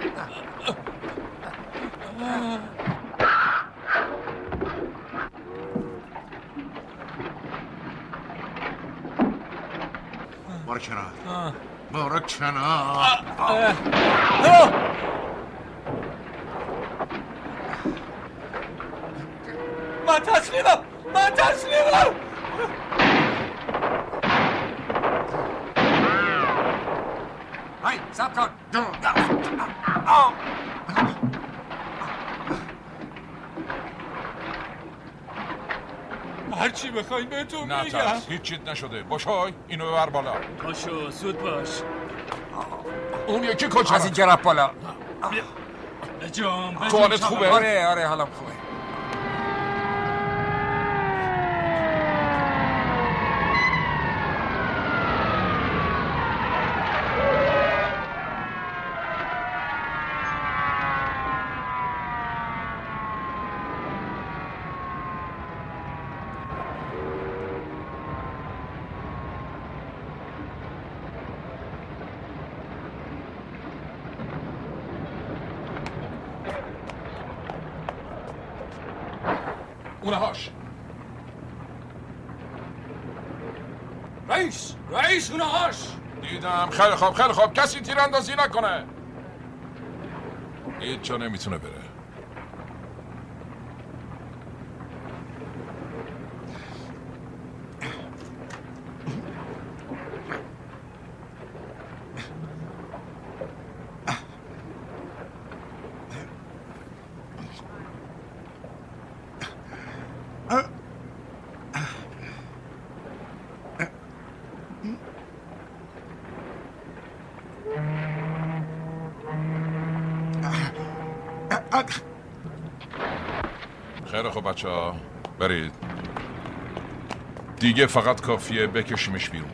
بارو کنار بارو کنار. من تسلیمم من تسلیمم. های سب کن. هرچی بخوای بهتون میگم. نه ترس هیچ چیز نشده. باشای اینو ببر بالا. پاشو زود باش. اون یکی کجا؟ از اینجا رفت بالا. جام تو حالت خوبه؟ آره آره حالم خوبه. اونهاش. رئیس رئیس اونهاش. دیدم. خیلی خوب خیلی خوب کسی تیراندازی نکنه. هیچ جا نمیتونه بره. خیلی خوب بچه ها برید دیگه. فقط کافیه بکشیمش بیرون.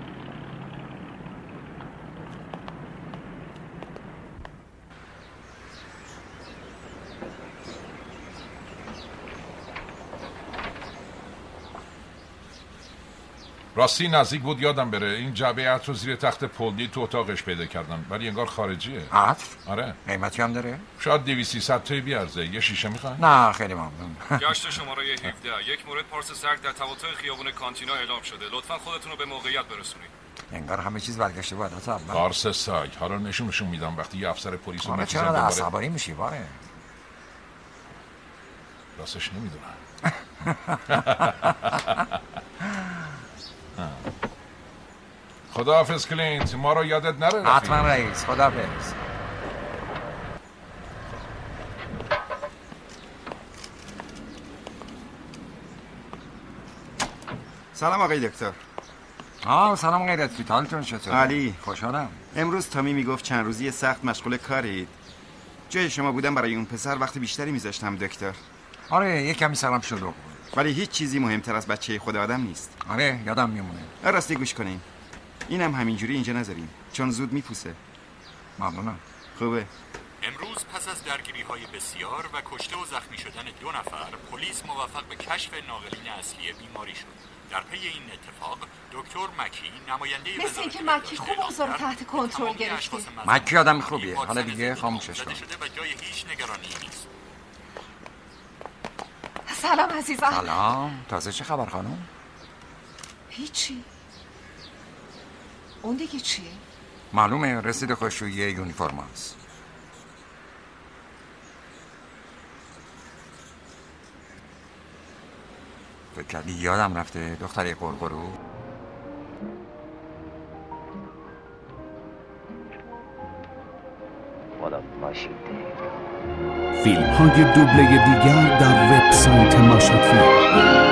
راستی نزدیک بود یادم بره این جعبه عطر رو زیر تخت پلدی تو اتاقش پیدا کردم ولی انگار خارجیه. عطر؟ آره. قیمتی هم داره؟ شاید دویست سیصد تایی بیارزه. یه شیشه میخوای؟ نه خیلی ممنون. گشت شماره هفده یک مورد پارس سرک در تقاطع خیابون کانتینا اعلام شده. لطفاً خودتون رو به موقعیت برسونید. انگار همه چیز برگشته بود تا اول. پارس سگ حالا نشونشون میدم وقتی یه افسر پلیس رو آره می‌کشن چقدر عصبانی میشی واره. راستش نمیدونم. خداحافظ کلینت. ما رو یادت نره رفیق. حتما رئیس. خداحافظ. سلام آقای دکتر. آه سلام غیرت فیت. حالتون چطوره؟ علی. خوشحالم. امروز تامی میگفت چند روزی سخت مشغول کارید. جای شما بودم برای اون پسر وقت بیشتری میذاشتم دکتر. آره یه کمی سرم شلوغ بود ولی هیچ چیزی مهمتر از بچه خود آدم نیست. آره یادم میمونه. راستی گوش کنین اینم همینجوری اینجا نذاریم چون زود میپوسه. ممنونم. خوبه. امروز پس از درگیری های بسیار و کشته و زخمی شدن دو نفر پلیس موفق به کشف ناقلین اصلی بیماری شد. در پی این اتفاق دکتر مکی نماینده مثل اینکه مکی خوب اوضاع رو تحت کنترل گرفته. مکی آدم خوبیه. حالا دیگه خاموشش کن. و جای هیچ نگرانی نیست. سلام عزیزم. سلام. تازه چه خبر خانم؟ هیچی. اون دیگه چیه؟ معلومه رسید خوشویی یونیفرم هست. فکر کردی یادم رفته دختری قرقرو؟ فیلم های دوبله دیگر در وبسایت ماشاءالله.